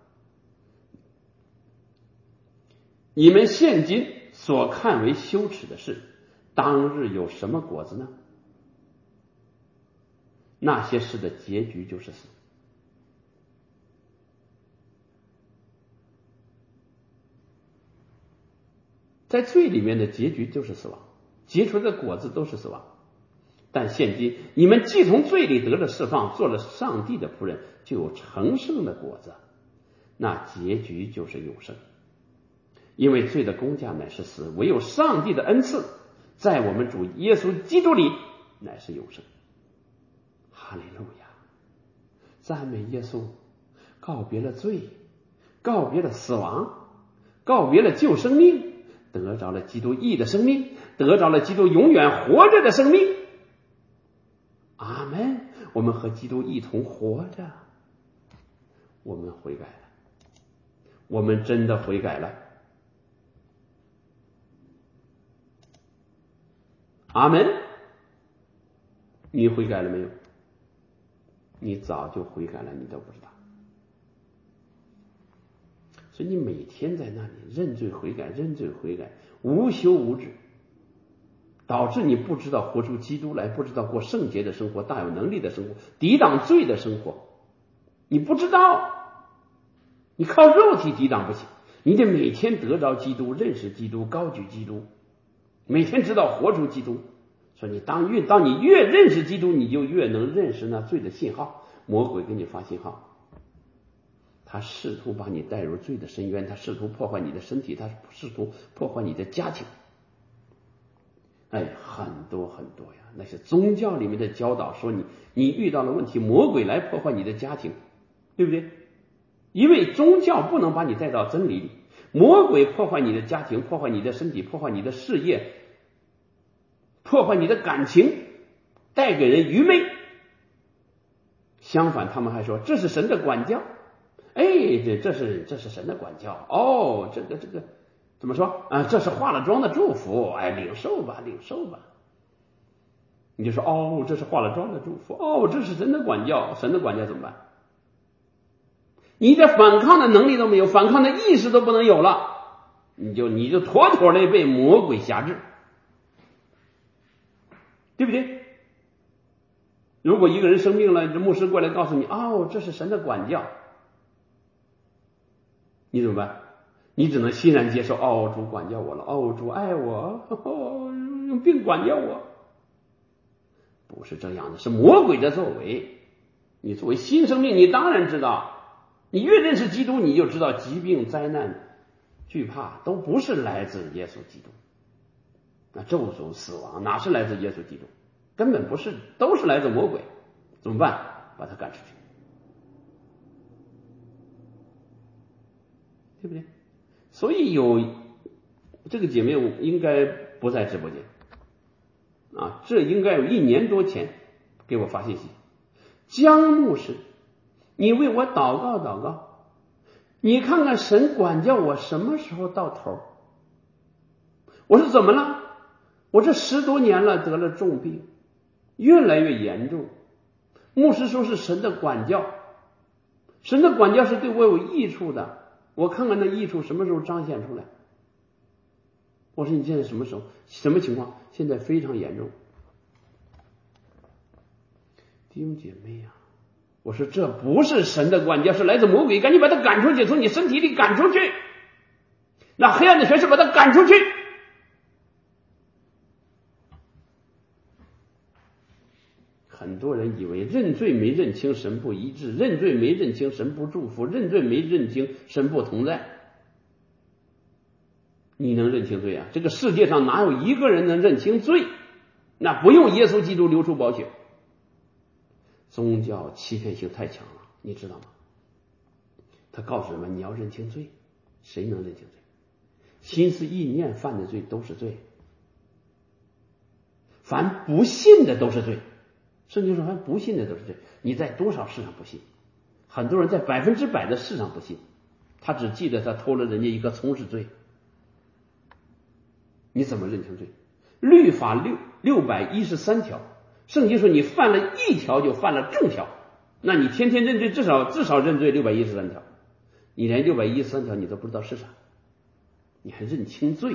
Speaker 1: 你们现今所看为羞耻的事，当日有什么果子呢？那些事的结局就是死。在罪里面的结局就是死亡，结出的果子都是死亡。但现今你们既从罪里得了释放，做了上帝的仆人，就有成圣的果子，那结局就是永生。因为罪的工价乃是死，唯有上帝的恩赐在我们主耶稣基督里乃是永生。哈利路亚，赞美耶稣，告别了罪，告别了死亡，告别了旧生命，得着了基督义的生命，得着了基督永远活着的生命。阿们。我们和基督一同活着，我们悔改了，我们真的悔改了。阿们。你悔改了没有？你早就悔改了，你都不知道。所以你每天在那里认罪悔改，认罪悔改，无休无止，导致你不知道活出基督来，不知道过圣洁的生活，大有能力的生活，抵挡罪的生活。你不知道，你靠肉体抵挡不起，你得每天得着基督，认识基督，高举基督，每天知道活出基督。所以你当越当你越认识基督，你就越能认识那罪的信号。魔鬼给你发信号，他试图把你带入罪的深渊，他试图破坏你的身体，他试图破坏你的家庭。哎，很多很多呀！那些宗教里面的教导说你你遇到了问题，魔鬼来破坏你的家庭，对不对？因为宗教不能把你带到真理里， 魔鬼破坏你的家庭，破坏你的身体，破坏你的事业，破坏你的感情，带给人愚昧。相反，他们还说这是神的管教，哎，这这是这是神的管教，哦，这个这个怎么说啊？这是化了妆的祝福，哎，领受吧，领受吧。你就说哦，这是化了妆的祝福，哦，这是神的管教，神的管教怎么办？你的反抗的能力都没有，反抗的意识都不能有了，你就你就妥妥的被魔鬼辖制，对不对？如果一个人生病了，这牧师过来告诉你，哦，这是神的管教，你怎么办？你只能欣然接受，哦，主管教我了，哦，主爱我，哦，用病管教我。不是这样的，是魔鬼的作为。你作为新生命，你当然知道，你越认识基督，你就知道疾病、灾难、惧怕都不是来自耶稣基督。那咒诅、死亡哪是来自耶稣基督？根本不是，都是来自魔鬼。怎么办？把他赶出去，对不对？所以有这个姐妹应该不在直播间啊，这应该有一年多前给我发信息，江牧师，你为我祷告祷告，你看看神管教我什么时候到头？我说怎么了？我这十多年了得了重病，越来越严重，牧师说是神的管教，神的管教是对我有益处的，我看看那益处什么时候彰显出来。我说你现在什么时候什么情况？现在非常严重。弟兄姐妹啊，我说这不是神的管教，是来自魔鬼，赶紧把他赶出去，从你身体里赶出去，那黑暗的权势把他赶出去。很多人以为认罪没认清神不一致，认罪没认清神不祝福，认罪没认清神不同在。你能认清罪啊？这个世界上哪有一个人能认清罪？那不用耶稣基督流出宝血。宗教欺骗性太强了，你知道吗？他告诉人们你要认清罪，谁能认清罪？心思意念犯的罪都是罪，凡不信的都是罪。圣经说凡不信的都是罪。你在多少事上不信？很多人在百分之百的事上不信，他只记得他偷了人家一个葱是罪。你怎么认清罪？律法六六百一十三条，圣经说你犯了一条就犯了众条，那你天天认罪，至少至少认罪六百一十三条，你连六百一十三条你都不知道是啥，你还认清罪？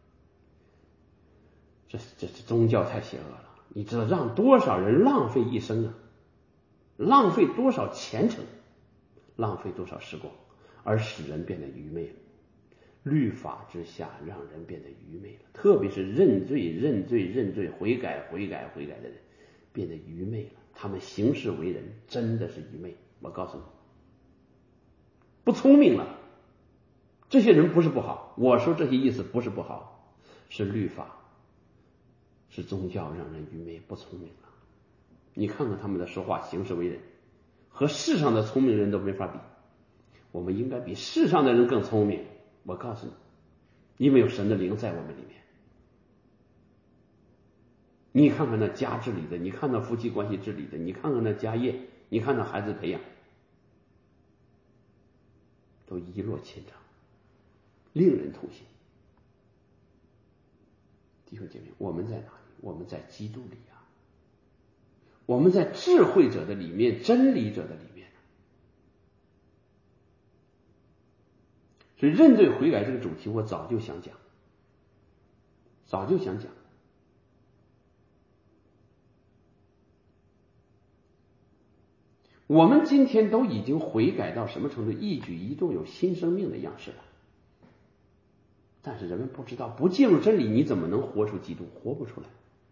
Speaker 1: 这这这宗教太邪恶了！你知道让多少人浪费一生啊？浪费多少前程？浪费多少时光，而使人变得愚昧了。律法之下让人变得愚昧了，特别是认罪认罪认罪悔改悔改悔改的人变得愚昧了，他们行事为人真的是愚昧。我告诉你，不聪明了。这些人不是不好，我说这些意思不是不好，是律法是宗教让人愚昧不聪明了。你看看他们的说话行事为人和世上的聪明人都没法比，我们应该比世上的人更聪明。我告诉你，因为有神的灵在我们里面。你看看那家治理的，你看到夫妻关系治理的，你看看那家业，你看到孩子培养，都一落千丈，令人痛心。弟兄姐妹，我们在哪里？我们在基督里啊，我们在智慧者的里面，真理者的里面。所以认罪悔改这个主题我早就想讲，早就想讲。我们今天都已经悔改到什么程度？一举一动有新生命的样式了。但是人们不知道，不进入真理，你怎么能活出基督？活不出来。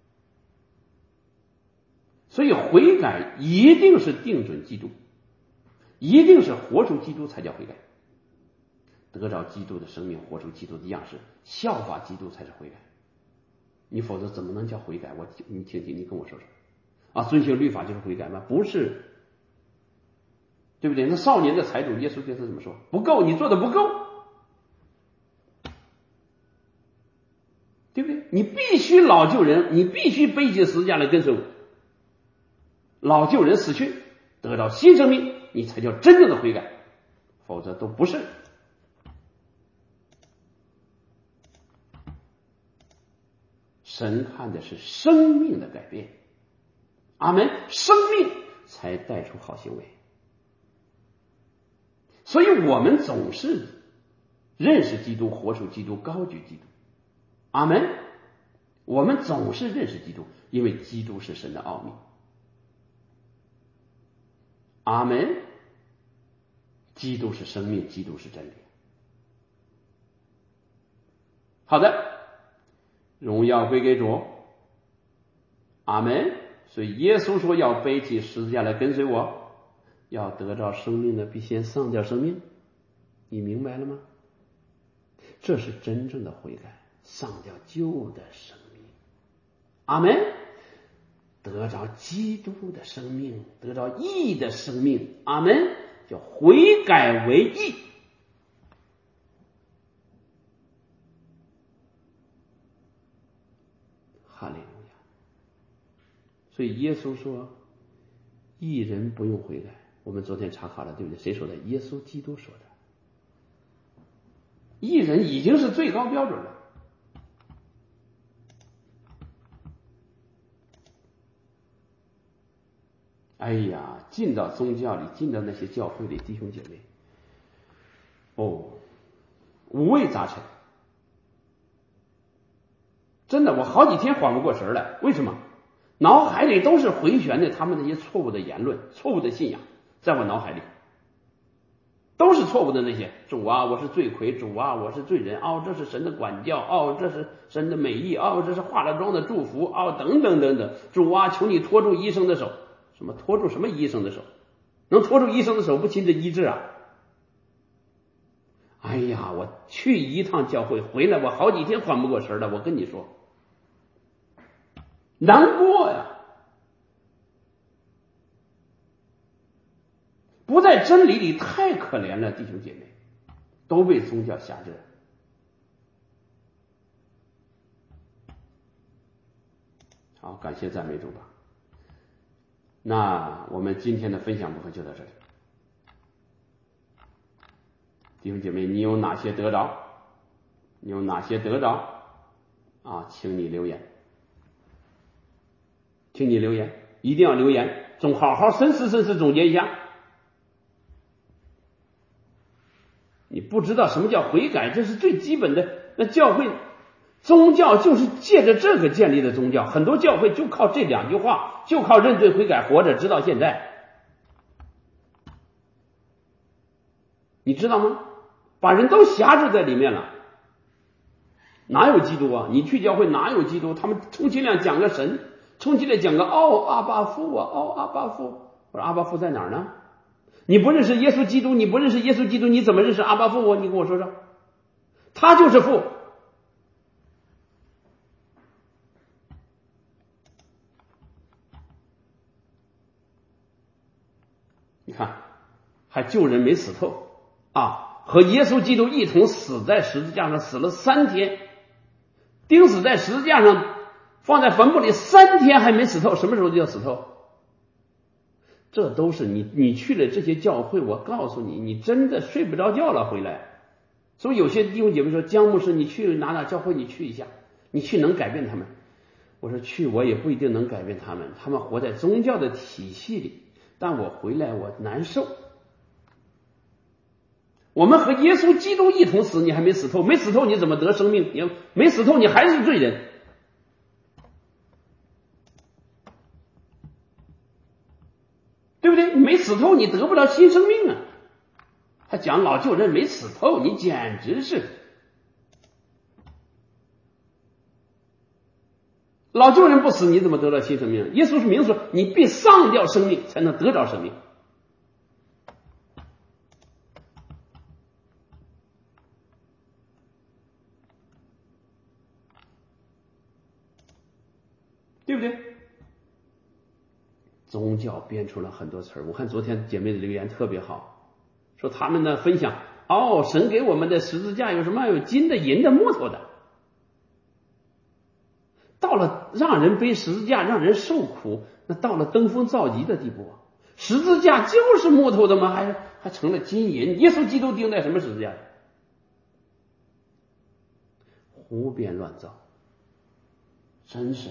Speaker 1: 所以悔改一定是定准基督，一定是活出基督才叫悔改。得着基督的生命，活出基督的样式，效法基督才是悔改。你否则怎么能叫悔改？我你听听，你跟我说说啊，遵循律法就是悔改吗？不是，对不对？那少年的财主耶稣基督怎么说？不够，你做的不够。 你必须老旧人，你必须背起十字架来跟随我。老旧人死去，得到新生命，你才叫真正的悔改，否则都不是。神看的是生命的改变，阿们，生命才带出好行为。所以我们总是认识基督，活出基督，高举基督，阿们。我们总是认识基督，因为基督是神的奥秘，阿们。基督是生命，基督是真理。好的，荣耀归给主，阿们。所以耶稣说要背起十字架来跟随我，要得到生命的必先丧掉生命，你明白了吗？这是真正的悔改，丧掉旧的生命，阿们。得着基督的生命，得着义的生命，阿们。叫悔改为义。哈利路亚。所以耶稣说义人不用悔改，我们昨天查考了，对不对？谁说的？耶稣基督说的。义人已经是最高标准了。哎呀，进到宗教里，进到那些教会里，弟兄姐妹，哦，五味杂陈，真的，我好几天缓不过神来。为什么？脑海里都是回旋的他们那些错误的言论，错误的信仰，在我脑海里都是错误的那些。主啊，我是罪魁，主啊，我是罪人，哦，这是神的管教，哦，这是神的美意，哦，这是化了妆的祝福，哦，等等等等。主啊，求你拖住医生的手。什么拖住什么医生的手？能拖住医生的手不亲自医治啊？哎呀，我去一趟教会回来，我好几天缓不过神了。我跟你说，难过呀！不在真理里太可怜了，弟兄姐妹，都被宗教辖制。好，感谢赞美主吧。那我们今天的分享部分就到这里。弟兄姐妹，你有哪些得着？你有哪些得着啊？请你留言，请你留言，一定要留言，总好好深思深思总结一下。你不知道什么叫悔改，这是最基本的。那教会宗教就是借着这个建立的宗教，很多教会就靠这两句话，就靠认罪悔改活着，直到现在。你知道吗？把人都辖制在里面了。哪有基督啊？你去教会哪有基督？他们充其量讲个神，充其量讲个哦阿爸父啊，哦阿爸父。我说阿爸父在哪儿呢？你不认识耶稣基督，你不认识耶稣基督，你怎么认识阿爸父啊？你跟我说说，他就是父。你看，还救人没死透啊！和耶稣基督一同死在十字架上，死了三天，钉死在十字架上，放在坟墓里三天还没死透，什么时候就要死透？这都是你你去了这些教会，我告诉你，你真的睡不着觉了回来。所以有些弟兄姐妹说，江牧师，你去哪哪教会，你去一下，你去能改变他们。我说去，我也不一定能改变他们，他们活在宗教的体系里，但我回来我难受。我们和耶稣基督一同死，你还没死透，没死透你怎么得生命？你没死透你还是罪人，对不对？你没死透你得不了新生命啊！他讲老旧人没死透，你简直是老旧人不死，你怎么得到新生命？耶稣是明说，你必丧掉生命，才能得着生命。对不对？宗教编出了很多词儿，我看昨天姐妹的留言特别好，说他们呢分享，哦，神给我们的十字架有什么？有金的、银的、木头的。 到了让人背十字架让人受苦，那到了登峰造极的地步啊！十字架就是木头的吗？还还成了金银？耶稣基督钉在什么十字架？胡编乱造，真是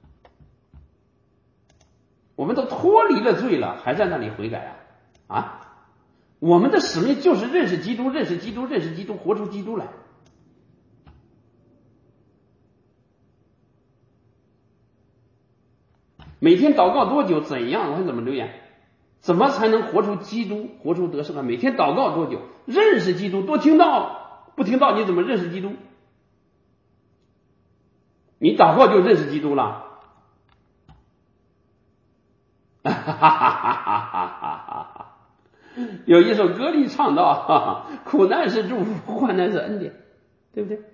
Speaker 1: 我们都脱离了罪了，还在那里悔改啊啊！我们的使命就是认识基督，认识基督，认识基督，活出基督来。每天祷告多久？怎样？我看怎么留言？怎么才能活出基督，活出得胜啊？每天祷告多久？认识基督，多听到，不听到你怎么认识基督？你祷告就认识基督了。哈哈哈哈哈哈！有一首歌里唱到，哈哈，苦难是祝福，患难是恩典，对不对？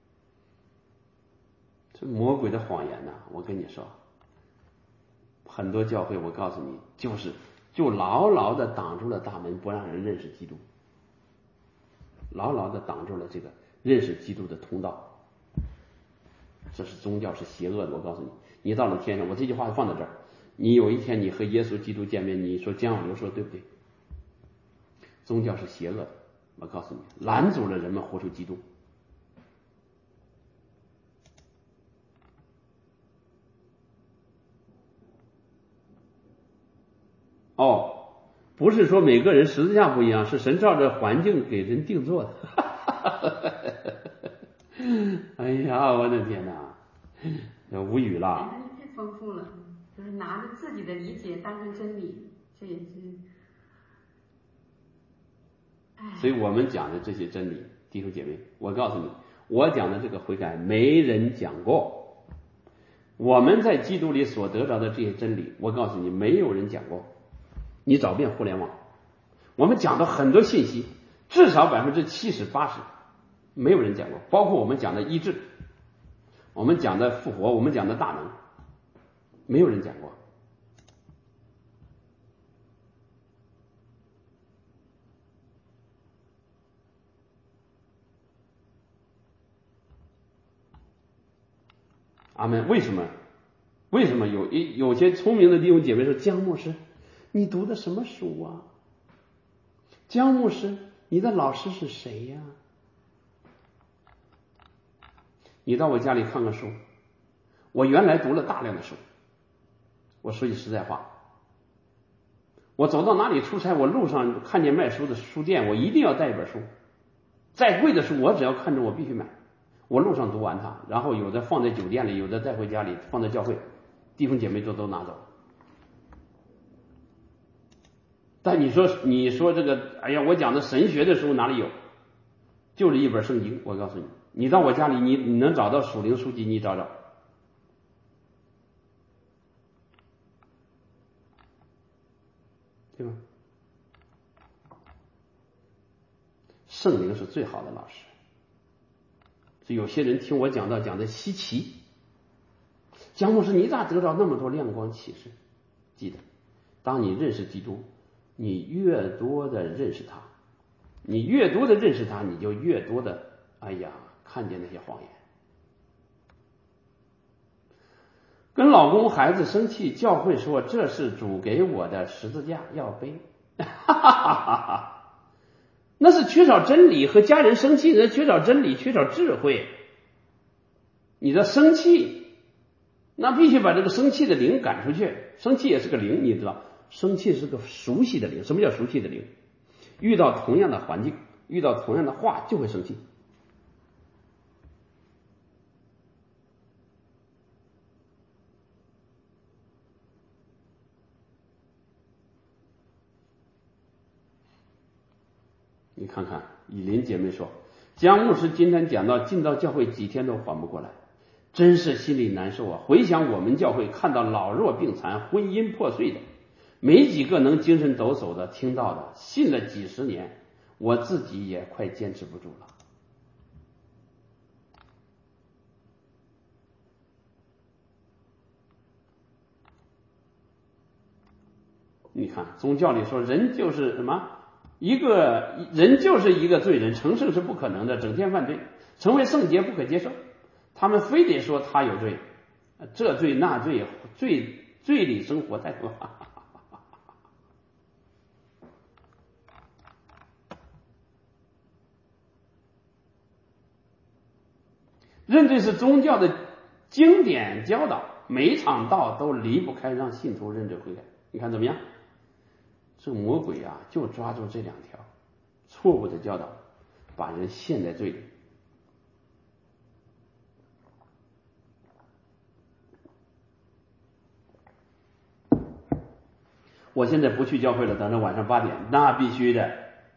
Speaker 1: 这魔鬼的谎言呐、啊！我跟你说，很多教会，我告诉你，就是就牢牢的挡住了大门，不让人认识基督，牢牢的挡住了这个认识基督的通道。这是宗教是邪恶的，我告诉你，你到了天上，我这句话放在这儿，你有一天你和耶稣基督见面，你说姜小刘说对不对？宗教是邪恶的，我告诉你，拦阻了人们活出基督。哦，不是说每个人十字架不一样，是神照着环境给人定做的。哎呀，我的天哪，无语了。
Speaker 2: 太丰富了，就是拿着自己的理解当成真理，这也是。
Speaker 1: 所以我们讲的这些真理，弟兄姐妹，我告诉你，我讲的这个悔改没人讲过。我们在基督里所得着的这些真理，我告诉你，没有人讲过。你找遍互联网，我们讲的很多信息，至少百分之七十八十没有人讲过，包括我们讲的医治，我们讲的复活，我们讲的大能，没有人讲过。阿们。为什么？为什么有有些聪明的弟兄姐妹说，姜牧师，你读的什么书啊？姜牧师，你的老师是谁呀？你到我家里看看书，我原来读了大量的书。我说句实在话，我走到哪里出差，我路上看见卖书的书店，我一定要带一本书。再贵的书，我只要看着我必须买。我路上读完它，然后有的放在酒店里，有的带回家里，放在教会，弟兄姐妹都都拿走。但你说你说这个，哎呀，我讲的神学的书哪里有？就是一本圣经。我告诉你，你到我家里，你你能找到属灵书籍，你找找。对吧？圣灵是最好的老师。所以有些人听我讲到讲的稀奇，姜牧师，你咋得到那么多亮光启示？记得，当你认识基督，你越多的认识他，你越多的认识他，你就越多的，哎呀，看见那些谎言。跟老公孩子生气，教会说这是主给我的十字架要背，哈哈哈哈，那是缺少真理。和家人生气，人缺少真理，缺少智慧。你的生气，那必须把这个生气的灵赶出去。生气也是个灵，你知道，生气是个熟悉的灵。什么叫熟悉的灵？遇到同样的环境，遇到同样的话就会生气。你看看以琳姐妹说，姜牧师今天讲到进到教会几天都缓不过来，真是心里难受啊。回想我们教会，看到老弱病残，婚姻破碎的，没几个能精神抖擞的，听到的，信了几十年，我自己也快坚持不住了。你看宗教里说人就是什么，一个人就是一个罪人，成圣是不可能的，整天犯罪，成为圣洁不可接受，他们非得说他有罪。 这罪那罪，罪罪里生活太多。认罪是宗教的经典教导，每一场道都离不开让信徒认罪悔改。你看怎么样？这魔鬼啊，就抓住这两条错误的教导，把人陷在罪里。我现在不去教会了，等着晚上八点，那必须的。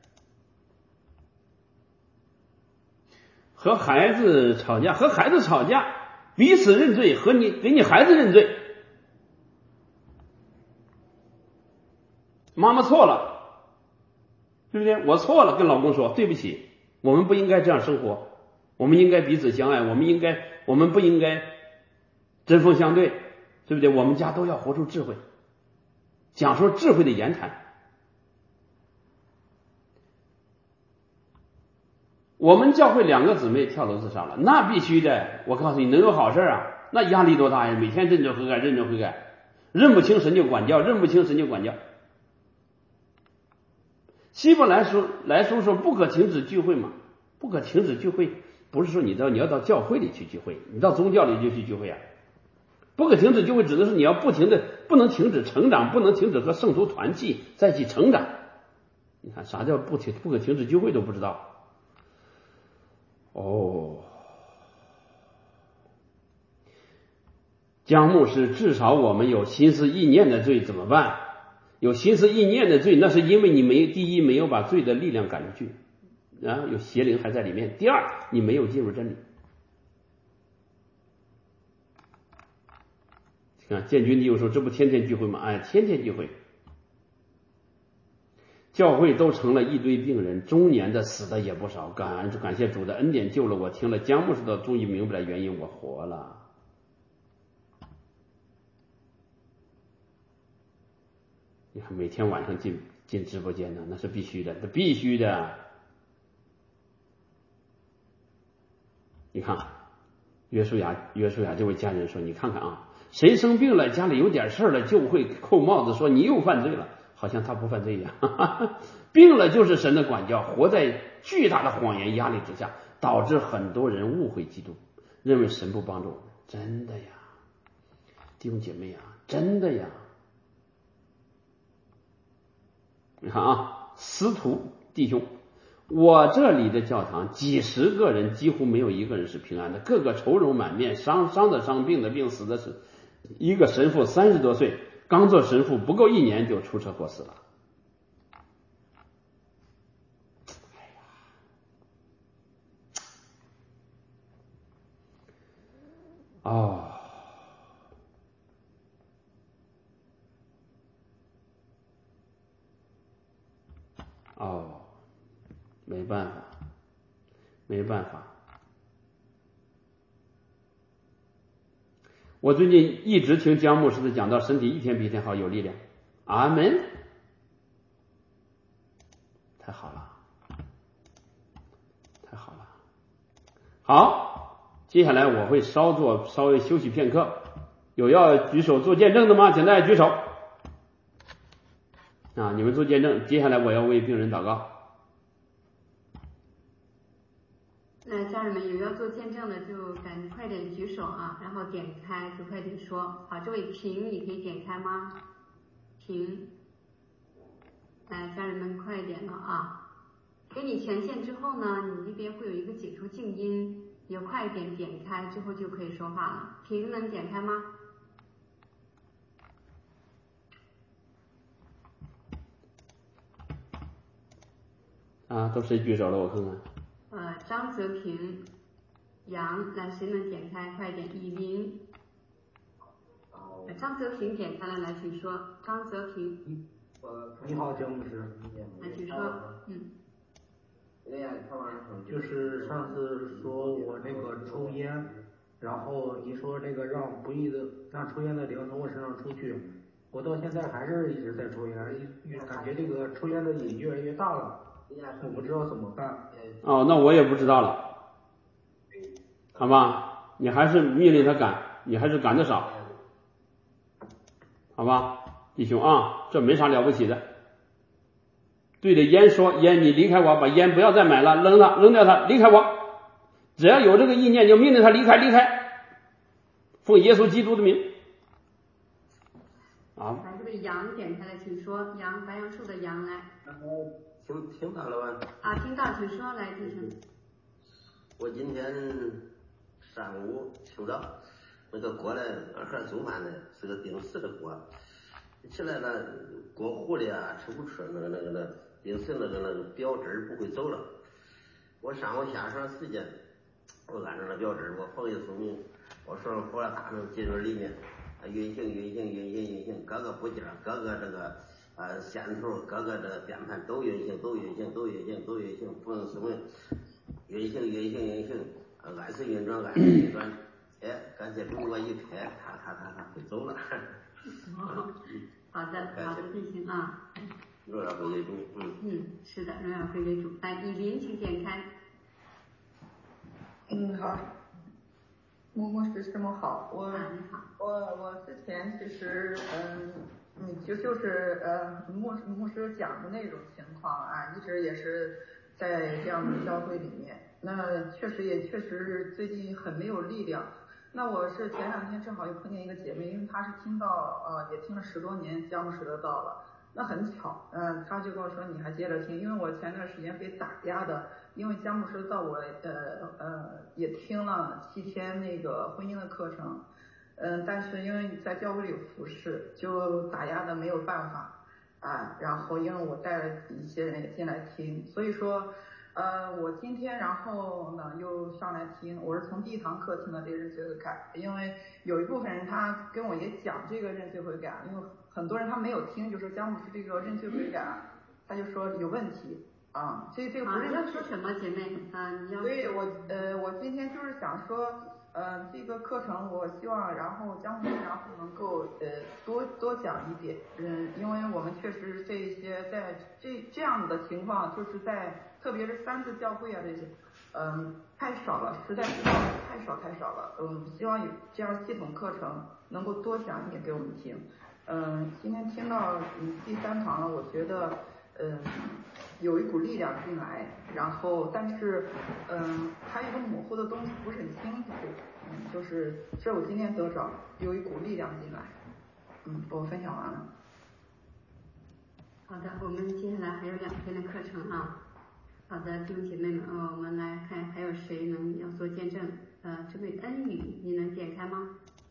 Speaker 1: 和孩子吵架，和孩子吵架，彼此认罪，和你给你孩子认罪。妈妈错了，对不对？我错了，跟老公说对不起，我们不应该这样生活，我们应该彼此相爱，我们应该，我们不应该针锋相对，对不对？我们家都要活出智慧，讲说智慧的言谈。我们教会两个姊妹跳楼自杀了，那必须的。我告诉你，能有好事啊？那压力多大呀！每天认罪悔改，认罪悔改，认不清神就管教，认不清神就管教。希伯来书来书说不可停止聚会嘛，不可停止聚会，不是说你到你要到教会里去聚会，你到宗教里就去聚会啊。不可停止聚会指的是你要不停的，不能停止成长，不能停止和圣徒团契在一起成长。你看啥叫不停不可停止聚会都不知道。哦，江牧师，至少我们有心思意念的罪怎么办？有心思意念的罪，那是因为你没第一没有把罪的力量赶出去，啊，有邪灵还在里面；第二，你没有进入真理。看建军弟兄说，这不天天聚会吗？哎，天天聚会。教会都成了一堆病人，中年的死的也不少，感恩感谢主的恩典救了我。听了江牧师的，终于明白了原因，我活了。你看每天晚上进进直播间呢，那是必须的，那必须的。你看约书亚约书亚这位家人说，你看看啊，谁生病了，家里有点事了，就会扣帽子说你又犯罪了，好像他不犯罪一样。病了就是神的管教，活在巨大的谎言压力之下，导致很多人误会基督，认为神不帮助我们。真的呀，弟兄姐妹呀，真的呀。你看啊，司徒弟兄，我这里的教堂几十个人，几乎没有一个人是平安的，个个愁容满面，伤伤的伤，病的病，死的死。一个神父三十多岁，刚做神父不够一年就出车祸死了。哦，哦，没办法，没办法。我最近一直听江牧师的讲道，身体一天比一天好，有力量。阿门，太好了，太好了。好，接下来我会稍作稍微休息片刻。有要举手做见证的吗？请大家举手。啊，你们做见证。接下来我要为病人祷告。
Speaker 2: 那家人们有要做见证的就赶快点举手啊，然后点开就快点说。好，这位平你可以点开吗？平，来家人们快一点了啊！给你权限之后呢，你那边会有一个解除静音，你就快一点点开之后就可以说话了。平能点开吗？
Speaker 1: 啊，都谁举手了？我看看。
Speaker 2: 呃，张泽平、杨，来谁能点开？快点，以琳。呃、张泽平点开了，来请说。张泽平。
Speaker 3: 你好，姜牧师。
Speaker 2: 来请说。嗯。
Speaker 3: 就是上次说我那个抽烟，然后你说那个让不义的让抽烟的灵从我身上出去，我到现在还是一直在抽烟，感觉这个抽烟的瘾越来越大了，我不知道怎么办。
Speaker 1: 哦，那我也不知道了，好吧？你还是命令他赶， 你还是赶得上，好吧，弟兄啊，这没啥了不起的。对着烟说，烟你离开我，把烟不要再买了，扔它，扔掉它，离开我。只要有这个意念，就命令他离开，离开，奉耶稣基督的名。啊，
Speaker 2: 来，这个杨点开了，请说。杨，白杨树的杨来。
Speaker 4: 听听到了吧？
Speaker 2: 啊，听到，请说，来，弟兄。
Speaker 4: 我今天上午清早那个锅呢，二盒做饭呢是个定时的锅，起来了锅糊的啊，吃不吃那个那个那定时那个那个表针不会走了。我上午下床时间，我按照那表针，我奉耶稣名，我说佛了大能进入里面，运行运行运行运行，各个部件各个这个呃线头各个这个键盘都运行都运行都运行都运行，奉耶稣名运行运行运行，按时运转按时运转，哎，感谢主，我一开他他他他就走了。
Speaker 2: 哦，好的好的，弟兄啊。
Speaker 4: 荣耀归给主，嗯
Speaker 2: 嗯，是的，荣耀归给主。来，以琳请点开。
Speaker 5: 嗯，好，牧牧师师母好，我、
Speaker 2: 啊、你好，
Speaker 5: 我我之前其实嗯嗯就就是呃牧牧师讲的那种情况啊，一直也是在这样的教会里面，那确实也确实是最近很没有力量。那我是前两天正好又碰见一个姐妹，因为她是听到呃也听了十多年姜牧师的道了。那很巧，嗯、呃，他就跟我说你还接着听，因为我前段时间被打压的，因为姜牧师到我呃呃也听了七天那个婚姻的课程，嗯、呃，但是因为在教会里有服侍，就打压的没有办法啊，然后因为我带了一些人也进来听，所以说呃我今天然后呢又上来听，我是从第一堂课听的这个认罪悔改，因为有一部分人他跟我也讲这个认罪悔改，因为很多人他没有听，就说姜牧师这个认罪悔改，他就说有问题啊，这这个不是、
Speaker 2: 啊、要说什么姐妹啊？你要
Speaker 5: 所以我呃我今天就是想说，呃这个课程我希望然后姜牧师然后能够呃多多讲一点，嗯，因为我们确实这些在这这样的情况，就是在特别是三次教会啊这些，嗯太少了，实在是太少太少了，嗯，希望有这样系统课程能够多讲一点给我们听。嗯，今天听到嗯第三堂了，我觉得嗯有一股力量进来，然后但是嗯还有一个模糊的东西不是很清楚，嗯就是这我今天得着有一股力量进来，嗯我分享完了。
Speaker 2: 好的，我们接下来还有两天的课程啊。好的，弟兄姐妹们，呃，我们来看还有谁能要做见证？呃，这位恩宇，你能点开吗？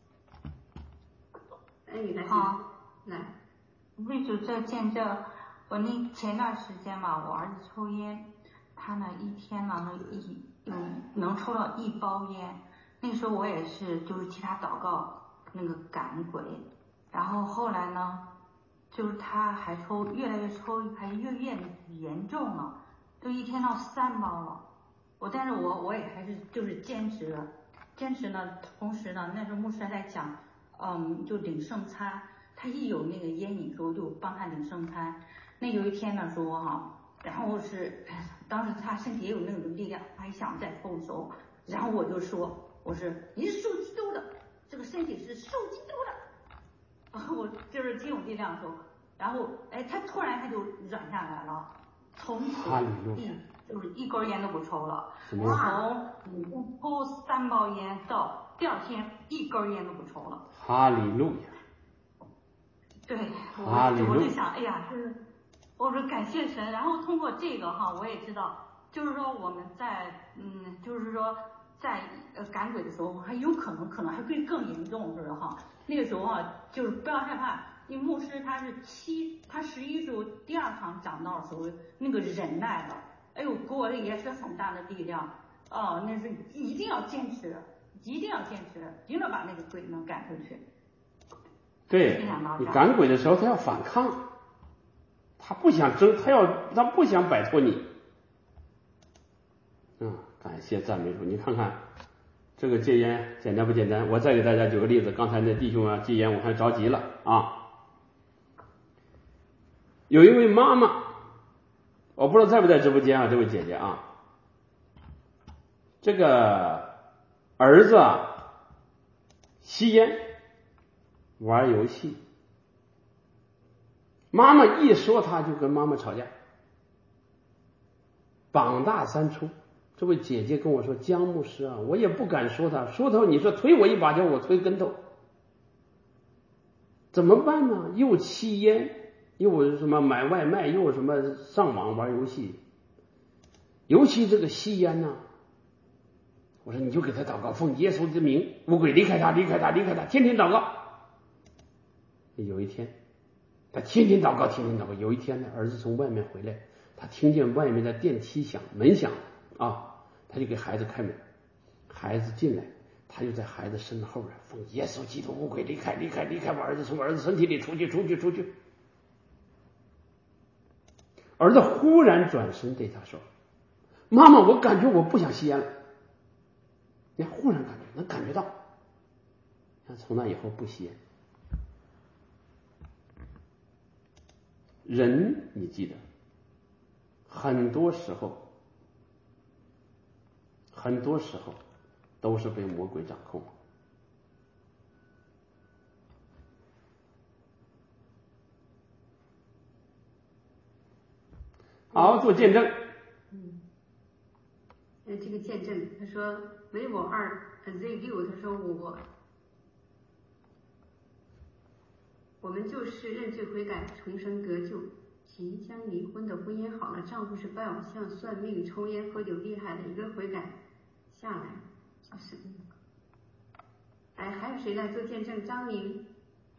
Speaker 2: 恩宇来，
Speaker 6: 好，
Speaker 2: 来。
Speaker 6: 为主做见证，我那前段时间嘛，我儿子抽烟，他呢一天呢能一嗯能抽到一包烟，那时候我也是就是替他祷告那个赶鬼，然后后来呢，就是他还抽越来越抽，还越越严重了，就一天到三包了。我但是我我也还是就是坚持了，坚持呢，同时呢，那时候牧师还在讲，嗯，就领圣餐，他一有那个烟瘾时候就帮他领圣餐。那有一天的时候哈，然后是当时他身体也有那种力量，他还想再抽的时候，然后我就说，我是你是属基督的，这个身体是属基督的，然后我就是挺有力量的时候，然后哎，他突然他就软下来了，从此一就是一根烟都不抽了，从一共抽三包烟到第二天一根烟都不抽了。
Speaker 1: 哈利路亚。
Speaker 6: 对，我我就想，哎呀，就是我说感谢神，然后通过这个哈，我也知道，就是说我们在嗯，就是说在呃赶鬼的时候，还有可能可能还会更严重，是不是哈？那个时候啊，就是不要害怕。因为牧师他是七，他十一时候第二堂讲到的时候，那个忍耐了，哎呦，给我也是很大的力量，哦，那是一定要坚持，一定要坚持，一定要把那个鬼能赶出去。
Speaker 1: 对，你赶鬼的时候，他要反抗，他不想争，他要他不想摆脱你。嗯，感谢赞美主，你看看这个戒烟简单不简单？我再给大家举个例子，刚才那弟兄啊戒烟，我看着急了啊。有一位妈妈，我不知道在不在直播间啊，这位姐姐啊，这个儿子啊吸烟、玩游戏。妈妈一说他就跟妈妈吵架，膀大三粗。这位姐姐跟我说，江牧师啊，我也不敢说他，说他你说推我一把叫我推跟头，怎么办呢？又吸烟，又什么买外卖，又什么上网玩游戏，尤其这个吸烟呢、啊，我说你就给他祷告，奉耶稣之名，魔鬼离开他，离开他，离开他，天天祷告。有一天他天天祷告，天天祷告。有一天呢，儿子从外面回来，他听见外面的电梯响，门响啊，他就给孩子开门。孩子进来，他就在孩子身后边奉耶稣基督，魔鬼离开，离开，离开我儿子，从我儿子身体里出去，出去，出去。儿子忽然转身对他说：“妈妈，我感觉我不想吸烟了。”你看，忽然感觉能感觉到，那从那以后不吸烟。人，你记得，很多时候，很多时候都是被魔鬼掌控。好，做见证。
Speaker 2: 嗯，呃，这个见证，他说维我二 Z 六，他说我。我们就是认罪悔改，重生得救。即将离婚的婚姻好了，丈夫是拜偶像、算命、抽烟、喝酒厉害的，一个悔改下来，就是。哎，还有谁来做见证？张宁、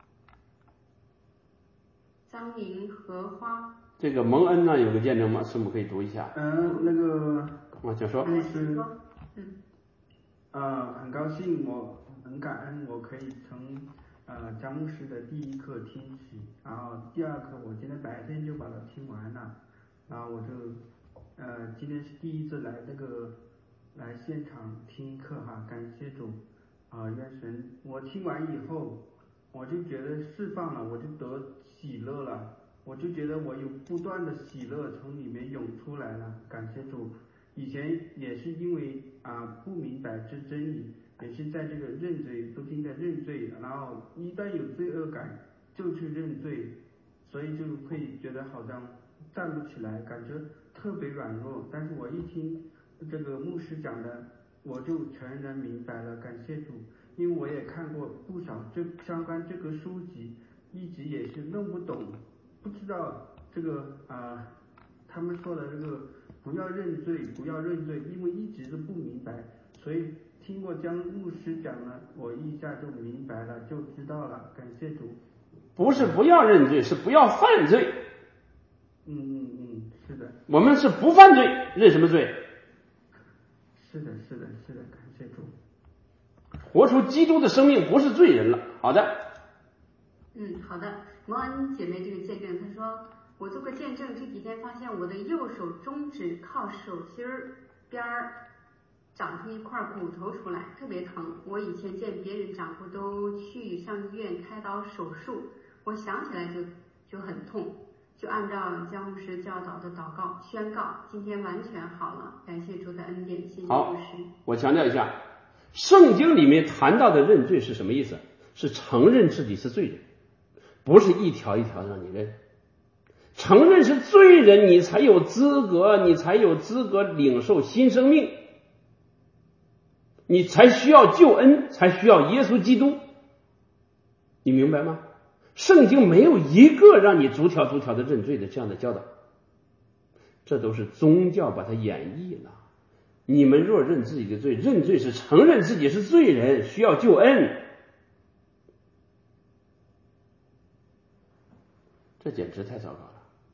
Speaker 2: 张宁荷花。
Speaker 1: 这个蒙恩呢有个见证吗？师母可以读一下。
Speaker 7: 嗯，那个
Speaker 1: 我就说，
Speaker 7: 牧师，
Speaker 2: 嗯，
Speaker 7: 呃，很高兴，我很感恩，我可以从呃江牧师的第一课听起，然后第二课我今天白天就把它听完了，然后我就呃今天是第一次来这个来现场听课哈，感谢主啊、呃，愿神，我听完以后我就觉得释放了，我就得喜乐了。我就觉得我有不断的喜乐从里面涌出来了，感谢主。以前也是因为啊不明白这真理，也是在这个认罪，不停的认罪，然后一旦有罪恶感就去认罪，所以就会觉得好像站不起来，感觉特别软弱。但是我一听这个牧师讲的，我就全然明白了，感谢主。因为我也看过不少这相关这个书籍，一直也是弄不懂。不知道这个啊、呃，他们说的这个不要认罪，不要认罪，因为一直是不明白，所以听过江牧师讲了，我一下就明白了，就知道了，感谢主。
Speaker 1: 不是不要认罪，是不要犯罪。
Speaker 7: 嗯嗯嗯，是的。
Speaker 1: 我们是不犯罪，认什么罪？
Speaker 7: 是的，是的，是的，感谢主。
Speaker 1: 活出基督的生命，不是罪人了。好的。
Speaker 2: 嗯，好的。蒙恩姐妹这个见证，她说我做个见证，这几天发现我的右手中指靠手心儿边儿长出一块骨头出来，特别疼。我以前见别人长过都去上医院开刀手术，我想起来就就很痛，就按照江牧师教导的祷告宣告，今天完全好了，感谢主的恩典，谢谢牧师。
Speaker 1: 好，我强调一下，圣经里面谈到的认罪是什么意思？是承认自己是罪人。不是一条一条让你认，承认是罪人，你才有资格，你才有资格领受新生命，你才需要救恩，才需要耶稣基督，你明白吗？圣经没有一个让你逐条逐条的认罪的这样的教导，这都是宗教把它演绎了。你们若认自己的罪，认罪是承认自己是罪人，需要救恩。这简直太糟糕了。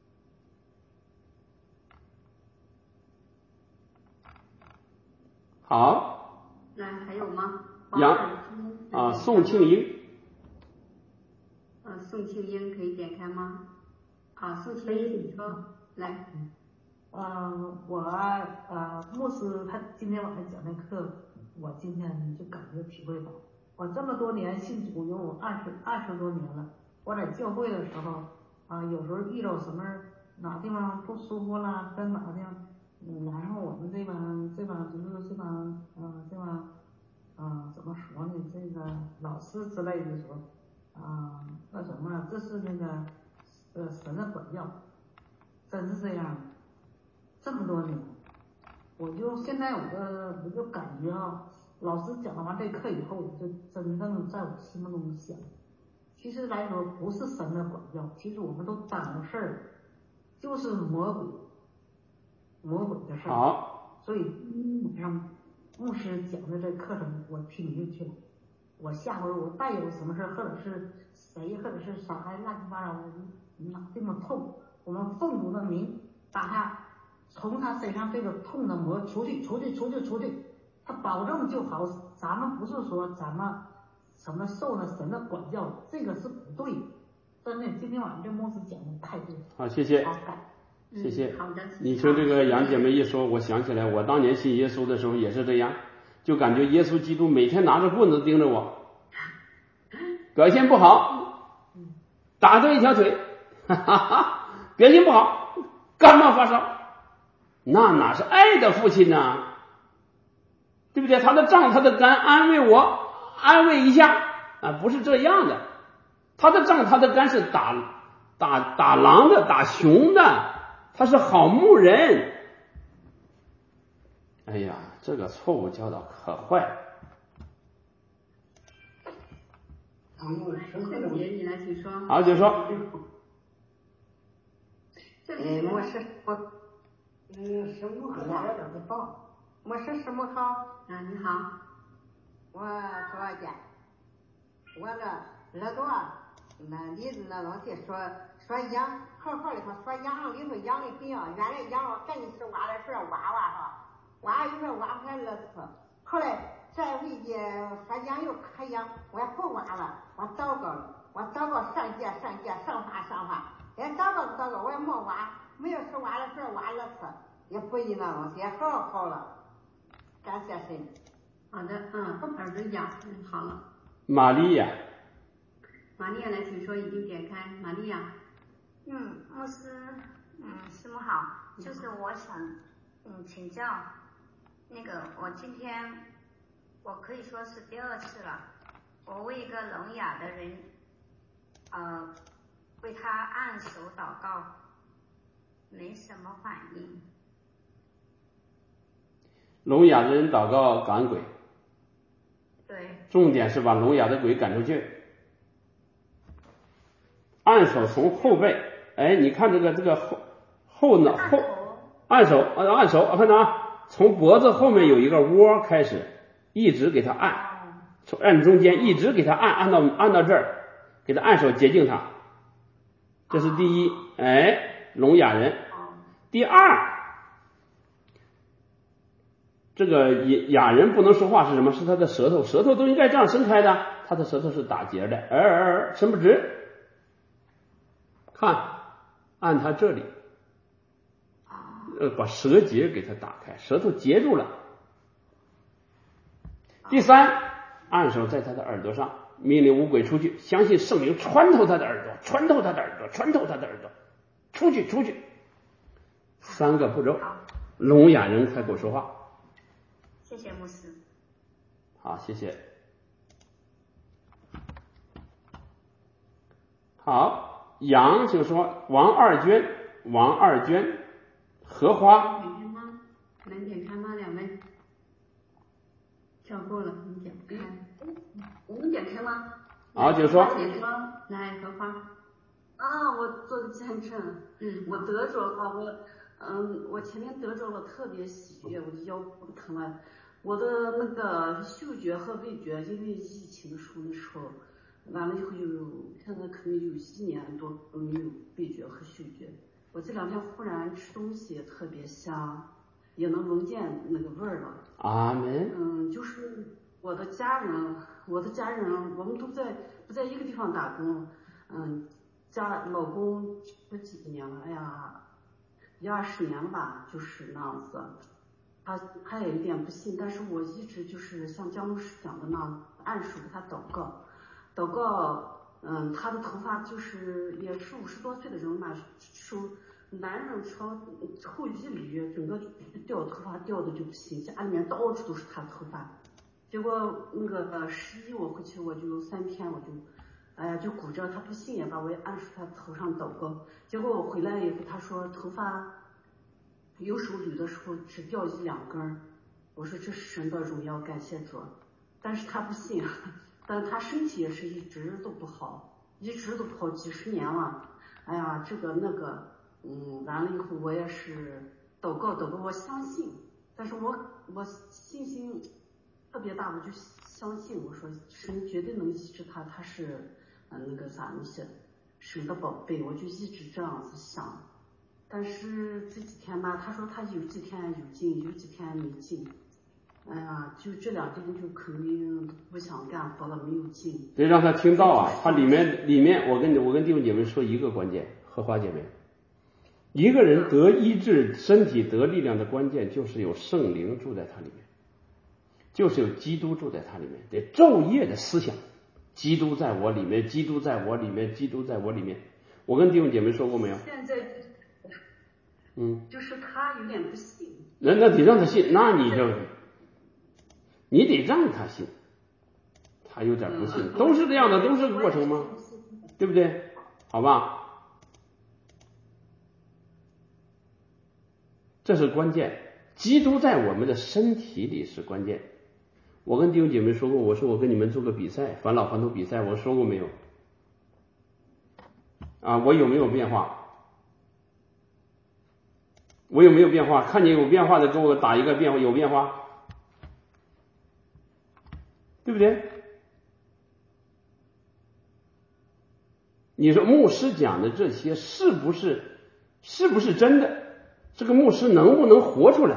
Speaker 1: 好，
Speaker 2: 那还有吗？
Speaker 1: 杨啊，宋庆英。
Speaker 2: 呃，宋庆英可以点开吗？啊，宋庆英，你说来。
Speaker 8: 呃，我呃，牧师他今天晚上讲那课，我今天就感觉体会到，我这么多年信主有二十二十多年了，我在教会的时候。啊，有时候遇到什么哪地方不舒服啦，跟哪个地方，嗯，然后我们这帮这帮就是这帮呃这帮嗯、呃，怎么说呢？这个老师之类的说，啊、呃，那什么，这是那个呃神的管教，真是这样。这么多年，我就现在我的我就感觉啊，老师讲完这课以后，我就真正在我心目中想，其实来说不是神的管教，其实我们都耽误事儿，就是魔鬼魔鬼的事儿。
Speaker 1: 好，
Speaker 8: 所以晚上牧师讲的这课程我听进去了，我下回我再有什么事儿，或者是谁或者是啥乱七八糟的哪这么痛，我们奉主的名把他从他身上这个痛的魔出去出去出去出去，他保证就好。咱们不是说咱们什么受了神的管教，这个是不对的。真的，今天晚上这牧师讲的太对了。
Speaker 1: 好，谢谢。
Speaker 8: 好，感
Speaker 1: 谢谢。
Speaker 2: 嗯、好的。
Speaker 1: 你听这个杨姐妹一说，我想起来，我当年信耶稣的时候也是这样，就感觉耶稣基督每天拿着棍子盯着我，表现不好，打断一条腿，哈哈哈，表现不好，感冒发烧，那哪是爱的父亲呢？对不对？他的杖，他的竿，安慰我，安慰一下啊，不是这样的。他的杖，他的竿是打打打狼的，打熊的。他是好牧人。哎呀，这个错误教导可坏了。
Speaker 2: 郑姐，你来请说。
Speaker 1: 好，就说。
Speaker 9: 哎，牧师，我嗯，师母好，牧师师母好。
Speaker 2: 啊，你好。
Speaker 9: 我昨天，我这耳朵那里子那东西说。说痒，好好的，他说痒里头痒的很啊，原来痒了，赶紧是挖的时候挖挖哈，挖有时候挖不开了次，后来这回一说痒又可痒，我也不挖了，我祷告了，我祷告上界上界上法上法，也祷告祷告，我也没挖，没有事挖的时候挖了次，也不一那东西，也好好了，感谢神。
Speaker 2: 好的，嗯，耳朵痒，嗯，好了。
Speaker 1: 玛利亚。
Speaker 2: 玛利亚来，请说，已经点开，玛利亚。
Speaker 10: 嗯，牧师，嗯，师母好，就是我想，嗯，请教，那个我今天我可以说是第二次了，我为一个聋哑的人，呃，为他按手祷告，没什么反应。
Speaker 1: 聋哑的人祷告赶鬼。
Speaker 10: 对。
Speaker 1: 重点是把聋哑的鬼赶出去。按手从后背。哎，你看这个这个后后脑后按手啊，按手，看到啊，从脖子后面有一个窝开始，一直给他按，从按中间一直给他按，按到按到这儿，给他按手洁净他，这是第一。哎，聋哑人。第二，这个哑人不能说话是什么？是他的舌头，舌头都应该这样伸开的，他的舌头是打结的，而而伸不直。看。按他这里，呃，把舌结给他打开，舌头结住了。第三，按手在他的耳朵上，命令五鬼出去，相信圣灵穿透他的耳朵，穿透他的耳朵，穿透他的耳朵，出去，出去。三个步骤，聋哑人开口说话。
Speaker 10: 谢谢牧师。
Speaker 1: 好，谢谢。好。杨就说王二娟，王二娟，荷花。
Speaker 2: 点开吗？能点开吗？两位？跳过了，你点不开。
Speaker 11: 我能点开吗？
Speaker 1: 好，就说。
Speaker 2: 来，荷花。
Speaker 11: 啊，我做个见证。
Speaker 2: 嗯。
Speaker 11: 我得着了，我嗯，我前天得着了特别喜悦，我的腰不疼了。我的那个嗅觉和味觉，因为疫情时候的时候。完了以后有，现在可能有一年多没有味觉和嗅觉。我这两天忽然吃东西特别香，也能闻见那个味儿了。
Speaker 1: 阿门。
Speaker 11: 嗯，就是我的家人，我的家人，我们都在不在一个地方打工。嗯，家老公这几年了，哎呀，一二十年了吧，就是那样子。他他也有点不信，但是我一直就是像姜牧师讲的那样，按手给他祷告。祷告，嗯，他的头发就是也是五十多岁的人嘛，手男人朝后一捋，整个掉头发掉的就不行，家里面到处都是他头发， 结果那个十一我回去我就三天我就，哎呀就骨折，他不信也把我也按住他头上祷告。结果我回来以后，他说头发有时候捋的时候只掉一两根，我说这是神的荣耀，感谢主。但是他不信，但是他身体也是一直都不好，一直都不好，几十年了。哎呀，这个那个，嗯，完了以后我也是祷告祷告，我相信，但是我我信心特别大，我就相信，我说神绝对能医治他，他是呃那个啥那些神的宝贝，我就一直这样子想。但是这几天吧，他说他有几天有劲，有几天没劲。哎呀，就这两天就肯定不想干活了，没有劲。
Speaker 1: 得让他听到啊，他里面里面，我跟我跟弟兄姐妹说一个关键，荷花姐妹，一个人得医治、身体得力量的关键就是有圣灵住在他里面，就是有基督住在他里面，得昼夜的思想，基督在我里面，基督在我里面，基督在我里面。我跟弟兄姐妹说过没有？
Speaker 11: 现在，
Speaker 1: 嗯，
Speaker 11: 就是他有点不信。
Speaker 1: 那那得让他信，那你就。你得让他信，他有点不信，都是这样的，都是个过程吗？对不对？好吧，这是关键。基督在我们的身体里是关键。我跟弟兄姐妹说过，我说我跟你们做个比赛，返老还童比赛，我说过没有？啊，我有没有变化？我有没有变化？看见有变化的，给我打一个变化，有变化。对不对？你说牧师讲的这些是不是是不是真的？这个牧师能不能活出来？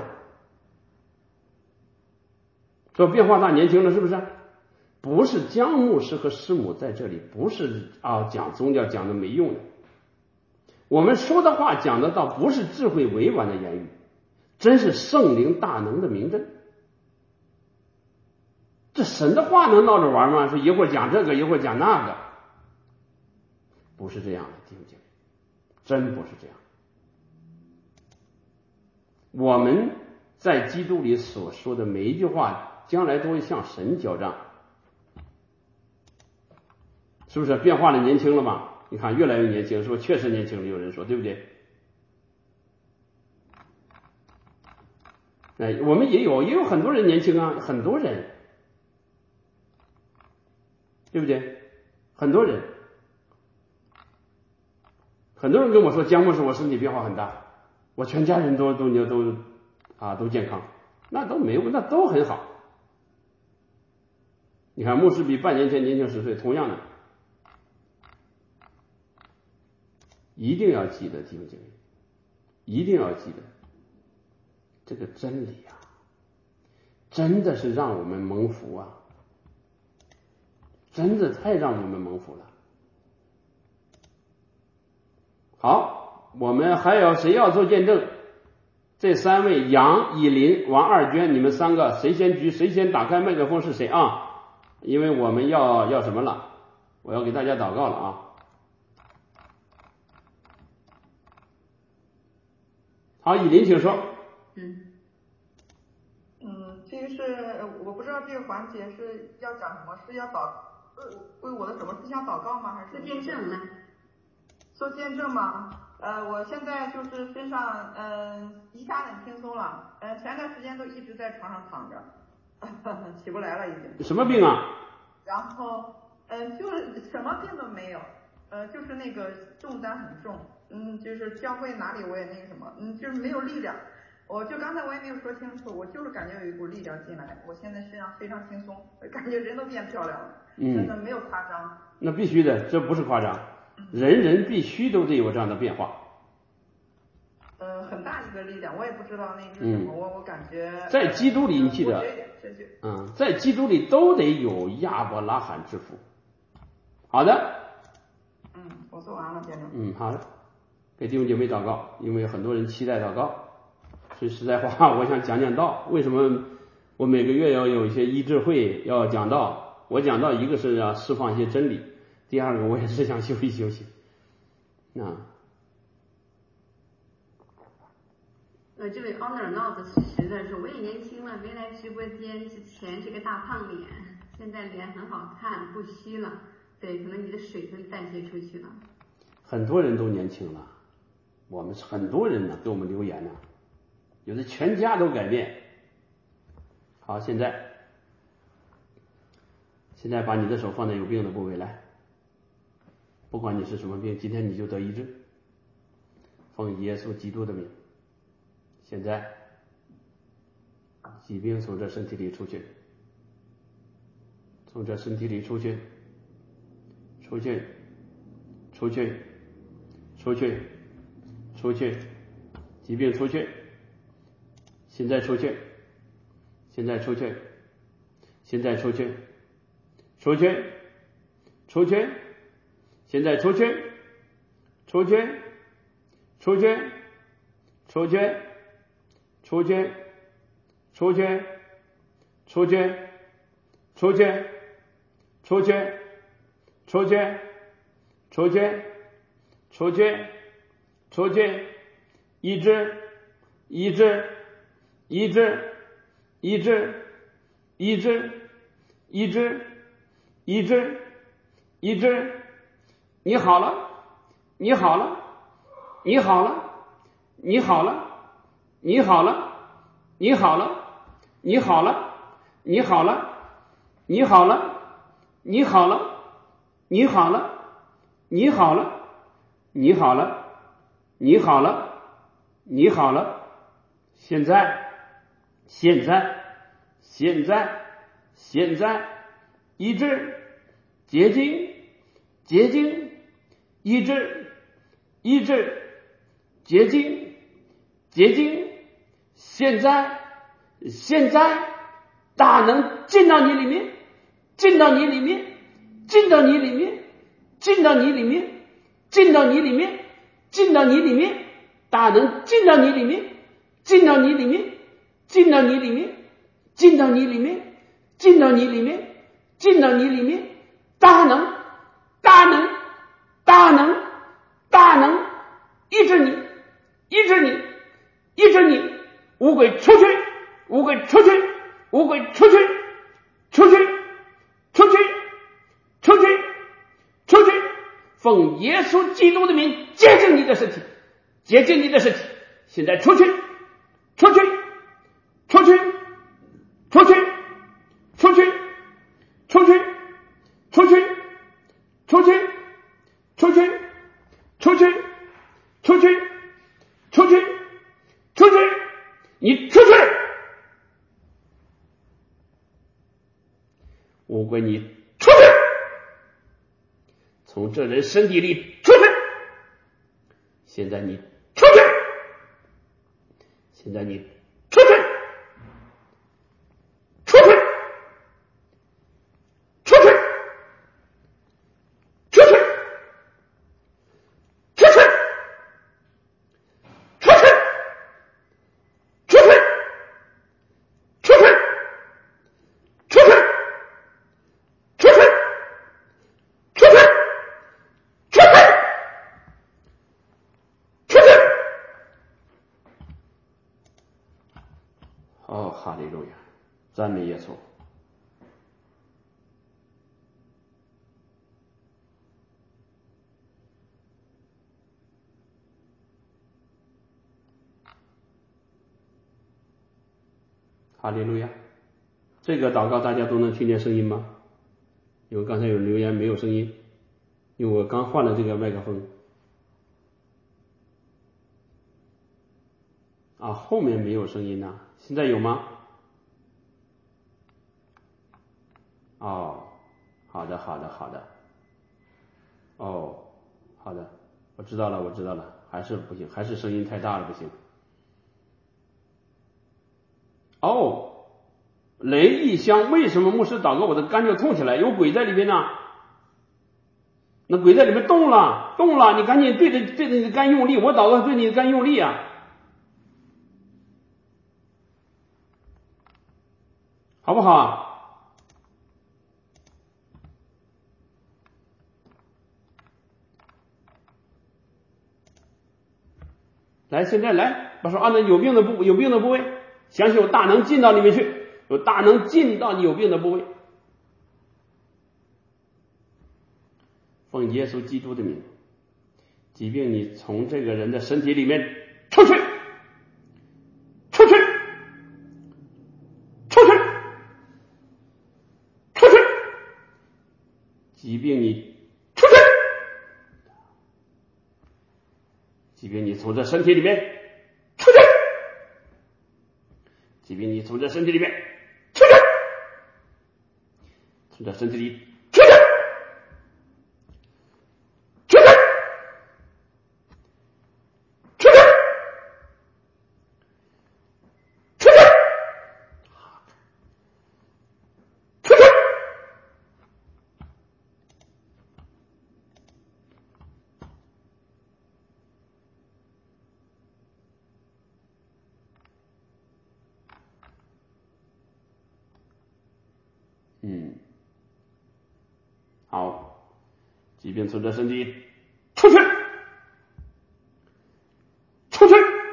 Speaker 1: 说变化大年轻了是不是？不是江牧师和师母在这里，不是啊讲宗教讲的没用的。我们说的话讲的倒不是智慧委婉的言语，真是圣灵大能的明证。这神的话能闹着玩吗？说一会儿讲这个，一会儿讲那个，不是这样的，弟兄姐妹，真不是这样。我们在基督里所说的每一句话，将来都会向神交账，是不是？变化了，年轻了嘛？你看越来越年轻，是不是？确实年轻了，有人说，对不对？哎，我们也有，也有很多人年轻啊，很多人。对不对？很多人，很多人跟我说，江牧师，我身体变化很大，我全家人都都都都啊都健康，那都没有，那都很好。你看，牧师比半年前年轻十岁，同样的，一定要记得，弟兄姐妹，一定要记得这个真理啊，真的是让我们蒙福啊。真的太让我们蒙福了。好，我们还有谁要做见证？这三位杨、以林、王二娟，你们三个谁先举？谁先打开麦克风是谁啊？因为我们要要什么了？我要给大家祷告了啊。好，以林请说。
Speaker 5: 嗯。嗯，这个是我不知道这个环节是要讲什么，是要祷。为我的什么事项祷告吗？还是
Speaker 2: 做见证呢？
Speaker 5: 做见证吗？呃，我现在就是身上嗯、呃、一下很轻松了，呃前段时间都一直在床上躺着，呵呵起不来了已经。
Speaker 1: 什么病啊？
Speaker 5: 然后嗯、呃、就是什么病都没有，呃就是那个重担很重，嗯就是教会哪里我也那个什么，嗯就是没有力量。我就刚才我也没有说清楚，我就是感觉有一股力量进来，我现在身上非常轻松，感觉人都变漂亮了，真的没有夸张。
Speaker 1: 嗯、那必须的，这不是夸张，人人必须都得有这样的变化。
Speaker 5: 呃，很大一个力量，我也不知道那个是什么，嗯、我我感觉
Speaker 1: 在基督里，你记得，嗯，在基督里都得有亚伯拉罕之福。好的。
Speaker 5: 嗯，我做完了，见证。
Speaker 1: 嗯，好的。给弟兄姐妹祷告，因为很多人期待祷告。所以实在话，我想讲讲道。为什么我每个月要有一些医治会，要讲道？我讲道，一个是要释放一些真理，第二个我也是想休息休息。啊，
Speaker 2: 呃，这位 honor 闹子实的说，我也年轻了，没来直播间之前是个大胖脸，现在脸很好看，不虚了。对，可能你的水分代谢出去了。
Speaker 1: 很多人都年轻了，我们很多人呢给我们留言呢，有的全家都改变。好，现在现在把你的手放在有病的部位来，不管你是什么病，今天你就得医治，奉耶稣基督的名。现在疾病从这身体里出去，从这身体里出去，出去，出去，出去，出去，疾病出去，现在出去，现在出去，现在出去，出去，出去，现在出去，出去，出去，出去，出去，出去，出去，出去，出去，出去，出去，出去，出去，医治，医治，医治，医治，医治，医治，医治，医治，你好了，你好了，你好了，你好了，你好了，你好了，你好了，你好了，你好了，你好了，你好了，你好了，你好了，你好了，你好了，现在，现在，现在，现在，医治，洁净，洁净，医治，医治，洁净，洁净，现在，现在，大能进到你里面，进到你里面，进到你里面，进到你里面，进到你里面，进到你里面，大能进到你里面，进到你里面，进到你里面，进到你里面，进到你里面，进到你里面，大能，大能，大能，大能，医治你，医治你，医治你，污鬼出去，污鬼出去，污鬼出去，出去，出去，出去，出去，奉耶稣基督的名洁净你的身体，洁净你的身体，现在出去，出去，出去，出去，出去，出去，出去，出去，出去，出去，出去，出去，出去，你出去，乌龟你出去，从这人身体里出去，现在你出去，现在你出去，出去，出去，出去，出去，出去，出去，出去，出去，出去，出去，出去，出去。哦，哈利路亚，赞美耶稣。哈利路亚，这个祷告大家都能听见声音吗？因为刚才有人留言没有声音，因为我刚换了这个麦克风。啊，后面没有声音呢，现在有吗？哦，好的，好的，好的。哦，好的，我知道了，我知道了，还是不行，还是声音太大了，不行。哦，雷一香，为什么牧师祷告我的肝就痛起来？有鬼在里边呢？那鬼在里面动了，动了，你赶紧对着对着你的肝用力，我祷告对你的肝用力啊，好不好啊？来，现在来。 我说啊，那有病的部有病的部位，相信有大能进到里面去，有大能进到你有病的部位。奉耶稣基督的名，疾病你从这个人的身体里面出去，出去，出去，出去，疾病你出去，疾病你从这身体里面出去，疾病你从这身体里面出去，从这身体里出去，出去，出去，出去，出去。嗯，好，疾病从这身体出去，出去，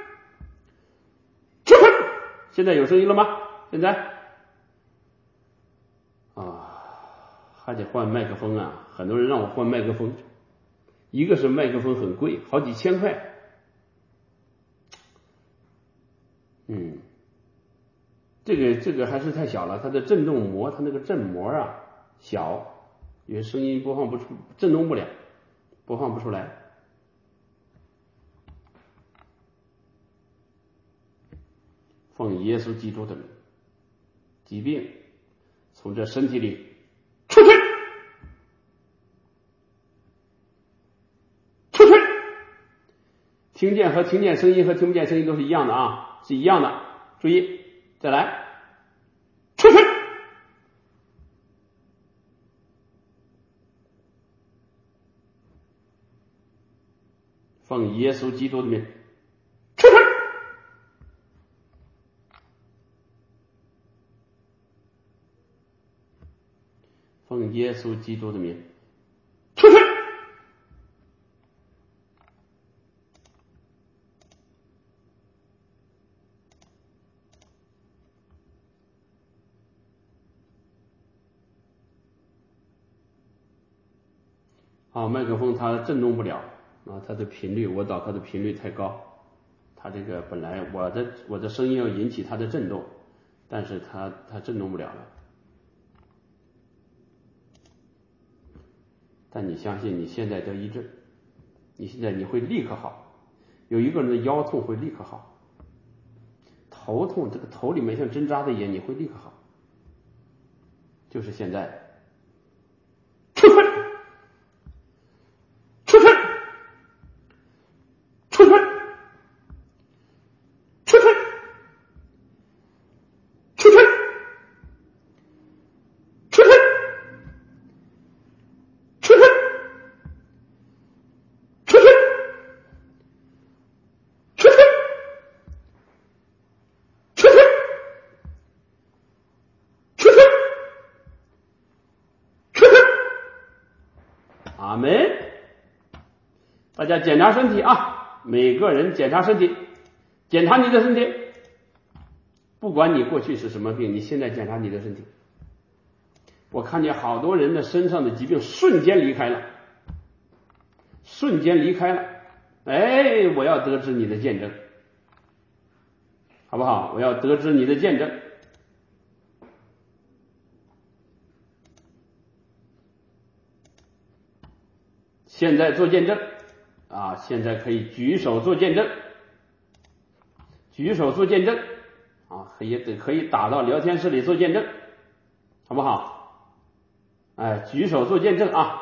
Speaker 1: 出去。现在有声音了吗？现在啊，还得换麦克风啊！很多人让我换麦克风，一个是麦克风很贵，好几千块。嗯。这个这个还是太小了，它的振动膜，它那个振膜啊小，因为声音播放不出，振动不了，播放不出来。奉耶稣基督的名，疾病从这身体里出去，出去。听见和听见声音和听不见声音都是一样的啊，是一样的。注意。再来，出去！奉耶稣基督的名，出去！奉耶稣基督的名，出去！啊，麦克风它振动不了啊，它的频率我导它的频率太高，它这个本来我的我的声音要引起它的振动，但是它它振动不了了。但你相信你现在得医治，你现在你会立刻好，有一个人的腰痛会立刻好，头痛这个头里面像针扎的一样你会立刻好，就是现在。阿门。大家检查身体啊，每个人检查身体，检查你的身体，不管你过去是什么病，你现在检查你的身体。我看见好多人的身上的疾病瞬间离开了，瞬间离开了。哎，我要得知你的见证，好不好？我要得知你的见证。现在做见证啊！现在可以举手做见证，举手做见证啊！可以可以打到聊天室里做见证，好不好？哎，举手做见证啊！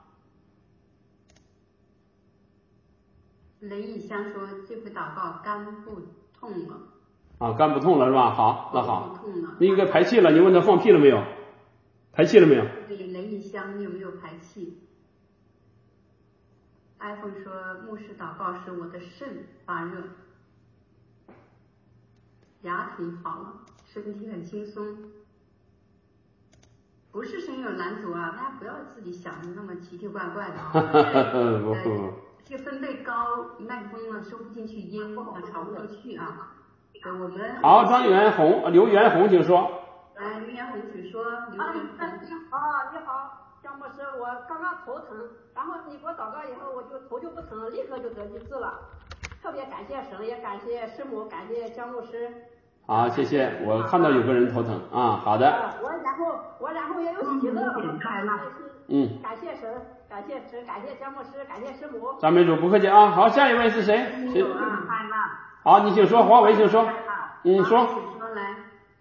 Speaker 2: 雷以香说这回祷告肝不痛了
Speaker 1: 啊，肝不痛了是吧？好，那好，
Speaker 2: 不痛了，
Speaker 1: 那应该排气了。你问他放屁了没有？排气了没有？
Speaker 2: 对，雷以香，你有没有排气？iPhone 说牧师祷告时我的肾发热，牙疼好了，身体很轻松。不是神有拦阻啊，大家不要自己想的那么奇奇怪怪的啊。
Speaker 1: 不不不，
Speaker 2: 这个分贝高，麦克风呢收不进去音，啊，传不过去啊。对，我们
Speaker 1: 好，张元红，刘元红，请说。
Speaker 2: 来，刘元红，请说。刘元红。
Speaker 12: 啊，你好，姜牧师，我刚刚头疼，然后你给我祷告以后，我就头就不疼了，立刻就得医治了。特别感谢神，也感谢师母，感谢姜牧师。
Speaker 1: 好，谢谢。我看到有个人头疼啊，好的。
Speaker 12: 啊、我然后我然后也有喜乐了，
Speaker 1: 嗯，
Speaker 12: 感谢神，感谢神，感谢姜牧师，感谢师母。
Speaker 1: 张梅主不客气啊。好，下一位是谁？谁？好，你请说，华为请说。嗯，说。
Speaker 2: 请说来。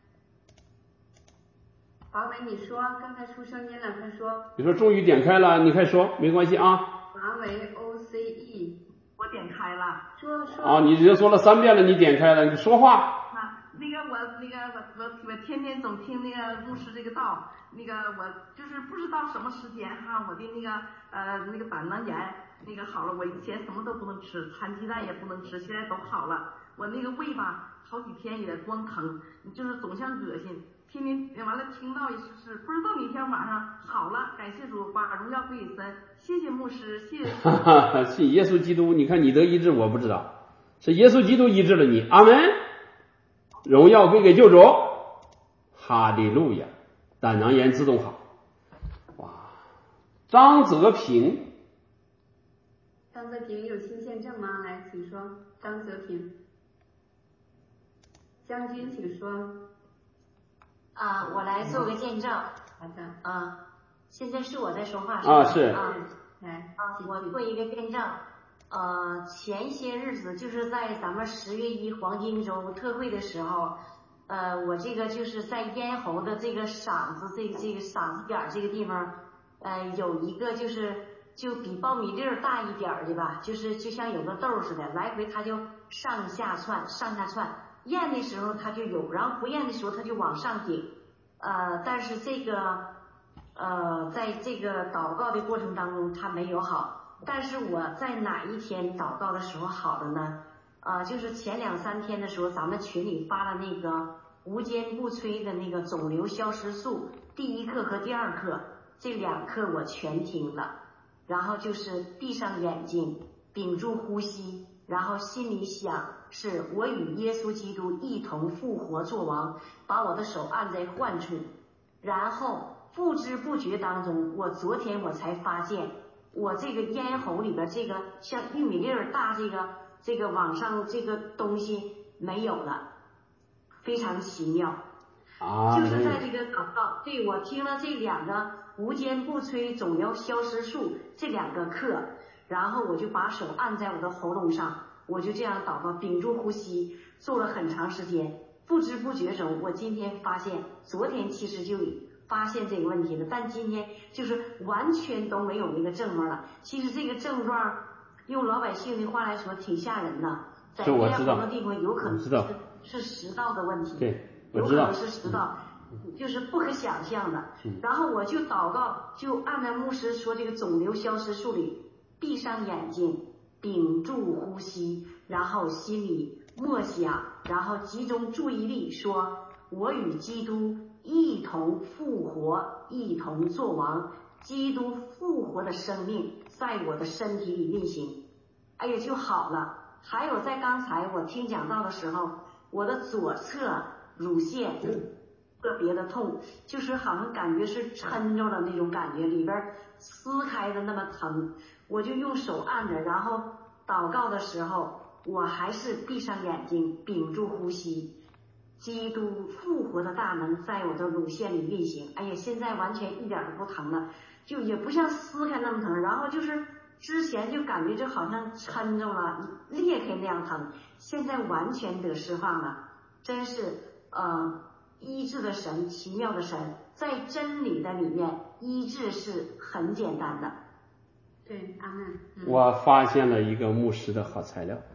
Speaker 2: 华为，你说，刚才出声音了，快说。
Speaker 1: 你说终于点开了，你快说，没关系啊。
Speaker 2: 华为 O C E，
Speaker 13: 我点开了。
Speaker 2: 说说。
Speaker 1: 啊，你已经说了三遍了，你点开了，你说话。
Speaker 13: 啊，那个我那个我我我天天总听那个牧师这个道，那个我就是不知道什么时间哈，我的那个呃那个胆囊炎那个好了，我以前什么都不能吃，掺鸡蛋也不能吃，现在都好了。我那个胃吧，好几天也光疼，就是总像恶心。天天完了听到也是不知道哪天晚上好了，感谢主，把荣耀归给神，谢谢牧师，谢谢。
Speaker 1: 哈哈，信耶稣基督，你看你得医治，我不知道，是耶稣基督医治了你，阿门。荣耀归给救主，哈利路亚，胆囊炎自动好。哇，张泽平，
Speaker 2: 张泽平有新见证吗？来，请说，张泽平。将军，请说。
Speaker 14: 啊，我来做个见证。
Speaker 2: 好的。
Speaker 14: 啊，现在是我在说话是
Speaker 1: 吧？啊，是。
Speaker 14: 啊，
Speaker 2: 来，
Speaker 14: 啊，我做一个见证。呃，前些日子就是在咱们十月一黄金周特会的时候，呃，我这个就是在咽喉的这个嗓子这个这个嗓子眼这个地方，呃，有一个就是就比苞米粒儿大一点儿的吧，就是就像有个豆似的，来回它就上下窜，上下窜。咽的时候它就有，然后不咽的时候它就往上顶，呃，但是这个呃，在这个祷告的过程当中它没有好，但是我在哪一天祷告的时候好了呢？呃，就是前两三天的时候，咱们群里发了那个无坚不摧的那个肿瘤消失术第一课和第二课，这两课我全听了，然后就是闭上眼睛，屏住呼吸，然后心里想是我与耶稣基督一同复活作王，把我的手按在患处，然后不知不觉当中，我昨天我才发现我这个咽喉里边这个像玉米粒儿大这个这个往上这个东西没有了，非常奇妙。
Speaker 1: 啊，
Speaker 14: 就是在这个祷告，对，我听了这两个无坚不摧肿瘤消失术这两个课，然后我就把手按在我的喉咙上，我就这样祷告，屏住呼吸，做了很长时间，不知不觉中，我今天发现，昨天其实就发现这个问题了，但今天就是完全都没有那个症状了。其实这个症状，用老百姓的话来说，挺吓人的，在咽喉的地方有可能是是食道的问题，
Speaker 1: 对，
Speaker 14: 有可能是食道。就是不可想象的，然后我就祷告，就按照牧师说这个肿瘤消失术里，闭上眼睛，屏住呼吸，然后心里默想，然后集中注意力，说我与基督一同复活，一同作王，基督复活的生命在我的身体里运行，哎呀就好了。还有在刚才我听讲道的时候，我的左侧乳腺特别的痛，就是好像感觉是抻着的那种感觉，里边撕开的那么疼，我就用手按着，然后祷告的时候我还是闭上眼睛，屏住呼吸，基督复活的大能在我的乳腺里运行，哎呀现在完全一点都不疼了，就也不像撕开那么疼，然后就是之前就感觉就好像抻着了裂开那样疼，现在完全得释放了，真是呃医治的神，奇妙的神，在真理的里面，医治是很简单的。
Speaker 2: 对，阿门。
Speaker 1: 嗯、我发现了一个牧师的好材料，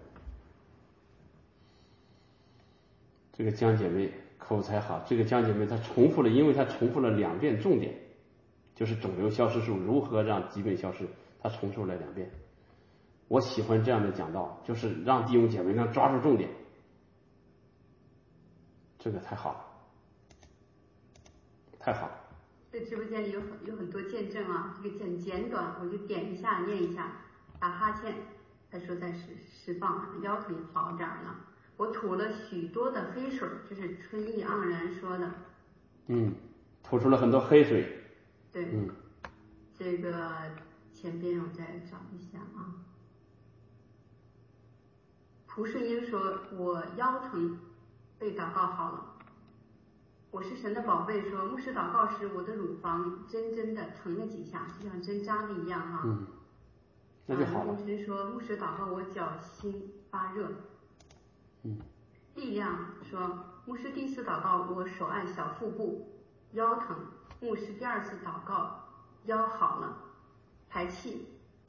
Speaker 1: 这个江姐妹口才好，这个江姐妹她重复了，因为她重复了两遍重点，就是肿瘤消失术如何让疾病消失，她重复了两遍。我喜欢这样的讲道，就是让弟兄姐妹能抓住重点，这个太好了。太好了！
Speaker 2: 在直播间里有很有很多见证啊，这个简简短，我就点一下念一下，打哈欠。 他说在释释放，腰腿好点了。我吐了许多的黑水，这是春意盎然说的。
Speaker 1: 嗯，吐出了很多黑水。
Speaker 2: 对，
Speaker 1: 嗯，
Speaker 2: 这个前边我再找一下啊。蒲顺英说：“我腰疼，被祷告好了。”我是神的宝贝说：“牧师祷告时，我的乳房真真的疼了几下，就像针扎的一样哈。”
Speaker 1: 嗯，那就好了。
Speaker 2: 牧师说：“牧师祷告，我脚心发热。”
Speaker 1: 嗯。
Speaker 2: 力量说：“牧师第一次祷告，我手按小腹部，腰疼。牧师第二次祷告，腰好了，排气。”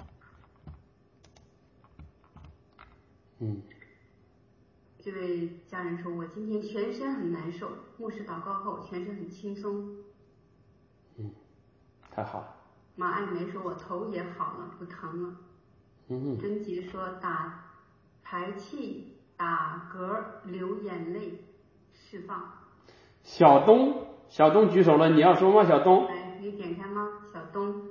Speaker 1: 嗯。
Speaker 2: 这位家人说：“我今天全身很难受，牧师祷告后全身很轻松。”
Speaker 1: 嗯，太好了。
Speaker 2: 马爱梅说：“我头也好了，不疼了。”
Speaker 1: 嗯。
Speaker 2: 贞洁说：“打排气。”打嗝、流眼泪、释放。
Speaker 1: 小东，小东举手了，你要说吗？小东，
Speaker 2: 来，可以点开吗？小东。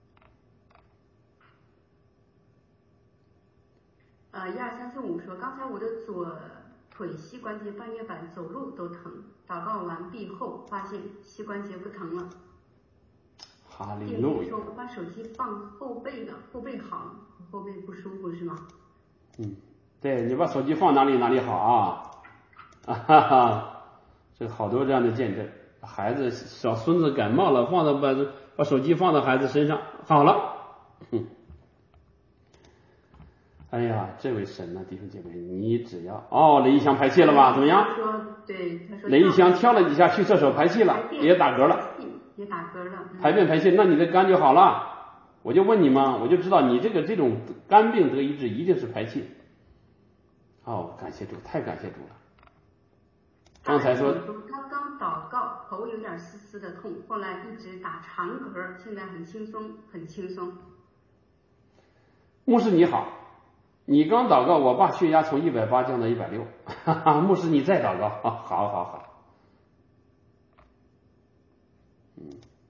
Speaker 2: 呃，一二三四五说，刚才我的左腿膝关节半月板走路都疼，祷告完毕后发现膝关节不疼了。
Speaker 1: 哈利路亚。
Speaker 2: 说我把手机放后背了，后背好了，后背不舒服是吗？
Speaker 1: 嗯。对，你把手机放哪里哪里好啊，啊哈哈，这好多这样的见证，孩子小孙子感冒了，放到把把手机放到孩子身上好了，哼，哎呀，这位神呢，弟兄姐妹，你只要哦，雷一翔排气了吧？怎么样？
Speaker 2: 说对，他说
Speaker 1: 雷一翔跳了几下去厕所排气了，也打嗝了，
Speaker 2: 也打嗝了，
Speaker 1: 排便排气，那你的肝就好了。我就问你嘛，我就知道你这个这种肝病得医治，一定是排气。哦，感谢主，太感谢主了。刚才说
Speaker 2: 他刚祷告，头有点丝丝的痛，后来一直打长嗝，现在很轻松，很轻松。
Speaker 1: 牧师你好，你刚祷告，我把血压从一百八降到一百六，哈哈，牧师你再祷告，啊，好好好。嗯。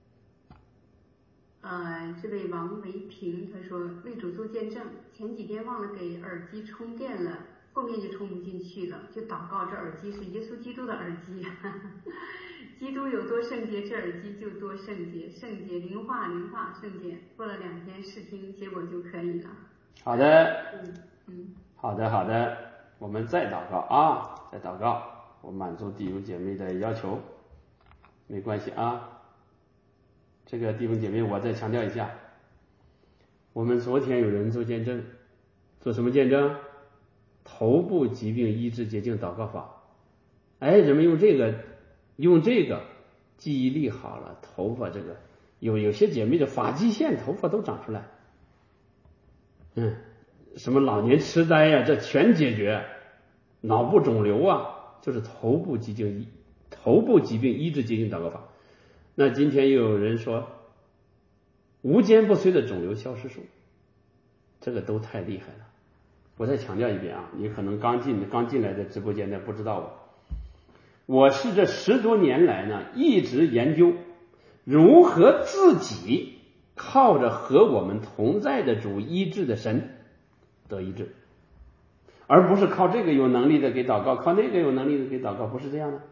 Speaker 2: 呃，这位王维平他说为主做见证，前几天忘了给耳机充电了。后面就充不进去了，就祷告这耳机是耶稣基督的耳机，呵呵，基督有多圣洁，这耳机就多圣洁，圣洁灵化灵化圣洁。过了两天试听，结果就可以了。
Speaker 1: 好的，
Speaker 2: 嗯嗯，
Speaker 1: 好的好的，我们再祷告啊，再祷告，我满足弟兄姐妹的要求，没关系啊。这个弟兄姐妹，我再强调一下，我们昨天有人做见证，做什么见证？头部疾病医治捷径祷告法，哎，人们用这个用这个记忆力好了，头发这个有有些姐妹的发际线头发都长出来，嗯，什么老年痴呆呀、啊，这全解决，脑部肿瘤啊，就是头部疾病医头部疾病医治捷径祷告法。那今天又有人说无坚不摧的肿瘤消失术，这个都太厉害了。我再强调一遍啊，你可能刚进刚进来的直播间的不知道我，我是这十多年来呢一直研究如何自己靠着和我们同在的主医治的神得医治，而不是靠这个有能力的给祷告，靠那个有能力的给祷告，不是这样的。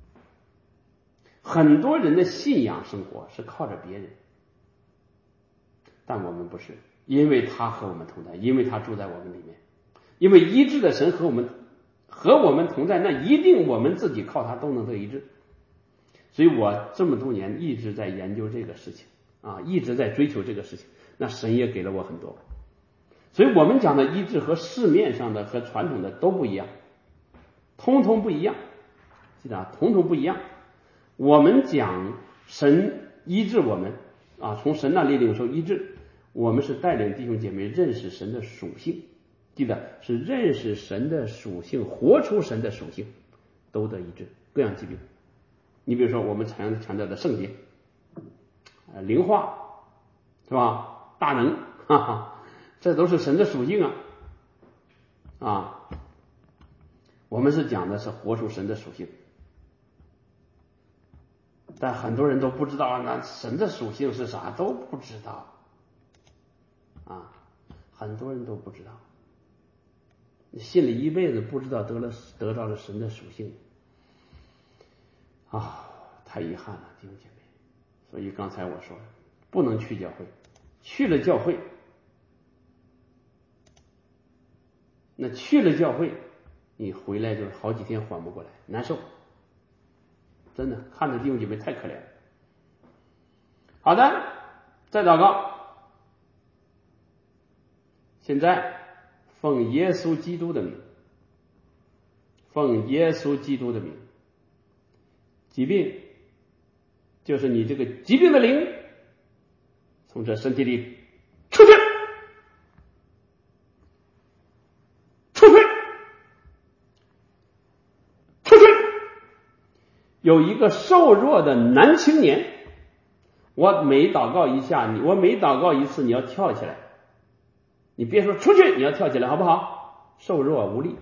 Speaker 1: 很多人的信仰生活是靠着别人，但我们不是，因为他和我们同在，因为他住在我们里面。因为医治的神和我们和我们同在，那一定我们自己靠他都能得医治。所以我这么多年一直在研究这个事情啊，一直在追求这个事情，那神也给了我很多。所以我们讲的医治和市面上的和传统的都不一样，通通不一样，记得啊，通通不一样。我们讲神医治我们啊，从神那里领受医治，我们是带领弟兄姐妹认识神的属性。记得是认识神的属性，活出神的属性，都得医治各样疾病。你比如说我们常强调的圣洁、呃灵化，是吧？大能，哈哈，这都是神的属性啊啊！我们是讲的是活出神的属性，但很多人都不知道那神的属性是啥，都不知道啊，很多人都不知道。 你信了一辈子，不知道得了得到了神的属性啊，太遗憾了，弟兄姐妹。所以刚才我说不能去教会，去了教会，那去了教会，你回来就好几天缓不过来，难受，真的看着弟兄姐妹太可怜了。好的，再祷告。现在奉耶稣基督的名，奉耶稣基督的名，疾病就是你这个疾病的灵从这身体里出去，出去，出去。有一个瘦弱的男青年，我每祷告一下你，我每祷告一次你要跳起来，你别说出去，你要跳起来好不好？瘦弱无力。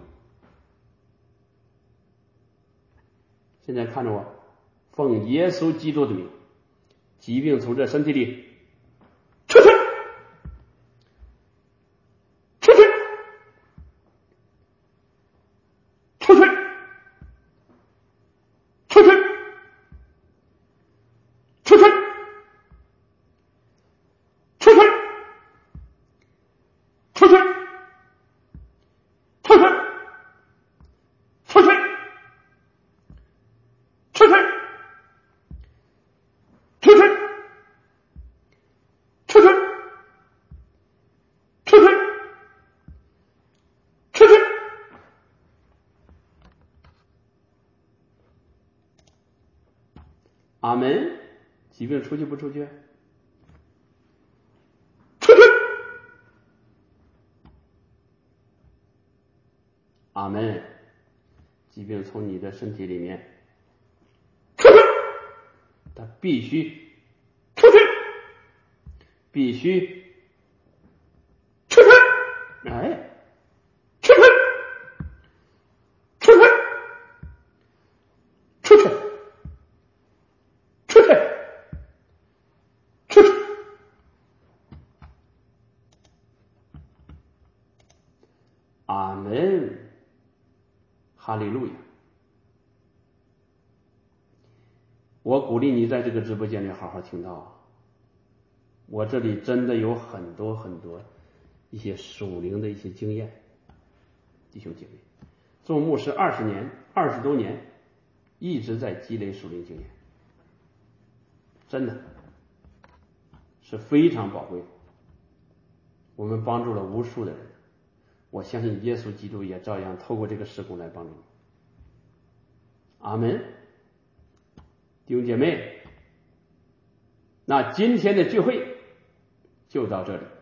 Speaker 1: 现在看着我，奉耶稣基督的名，疾病从这身体里出去，出去，出去，出去，出去，出去，出去，出去，出去，出去，出去，出去，出去，出去，出去。阿门。疾病出去不出去？出去。阿门。疾病从你的身体里面出去，它必须出去，必须出去，哎，出去，出去，出去，出去，出去。阿门。哈利路亚！我鼓励你在这个直播间里好好听到，我这里真的有很多很多一些属灵的一些经验，弟兄姐妹，做牧师二十年，二十多年，一直在积累属灵经验，真的是非常宝贵。我们帮助了无数的人，我相信耶稣基督也照样透过这个事工来帮助你。阿门。弟兄姐妹，那今天的聚会就到这里。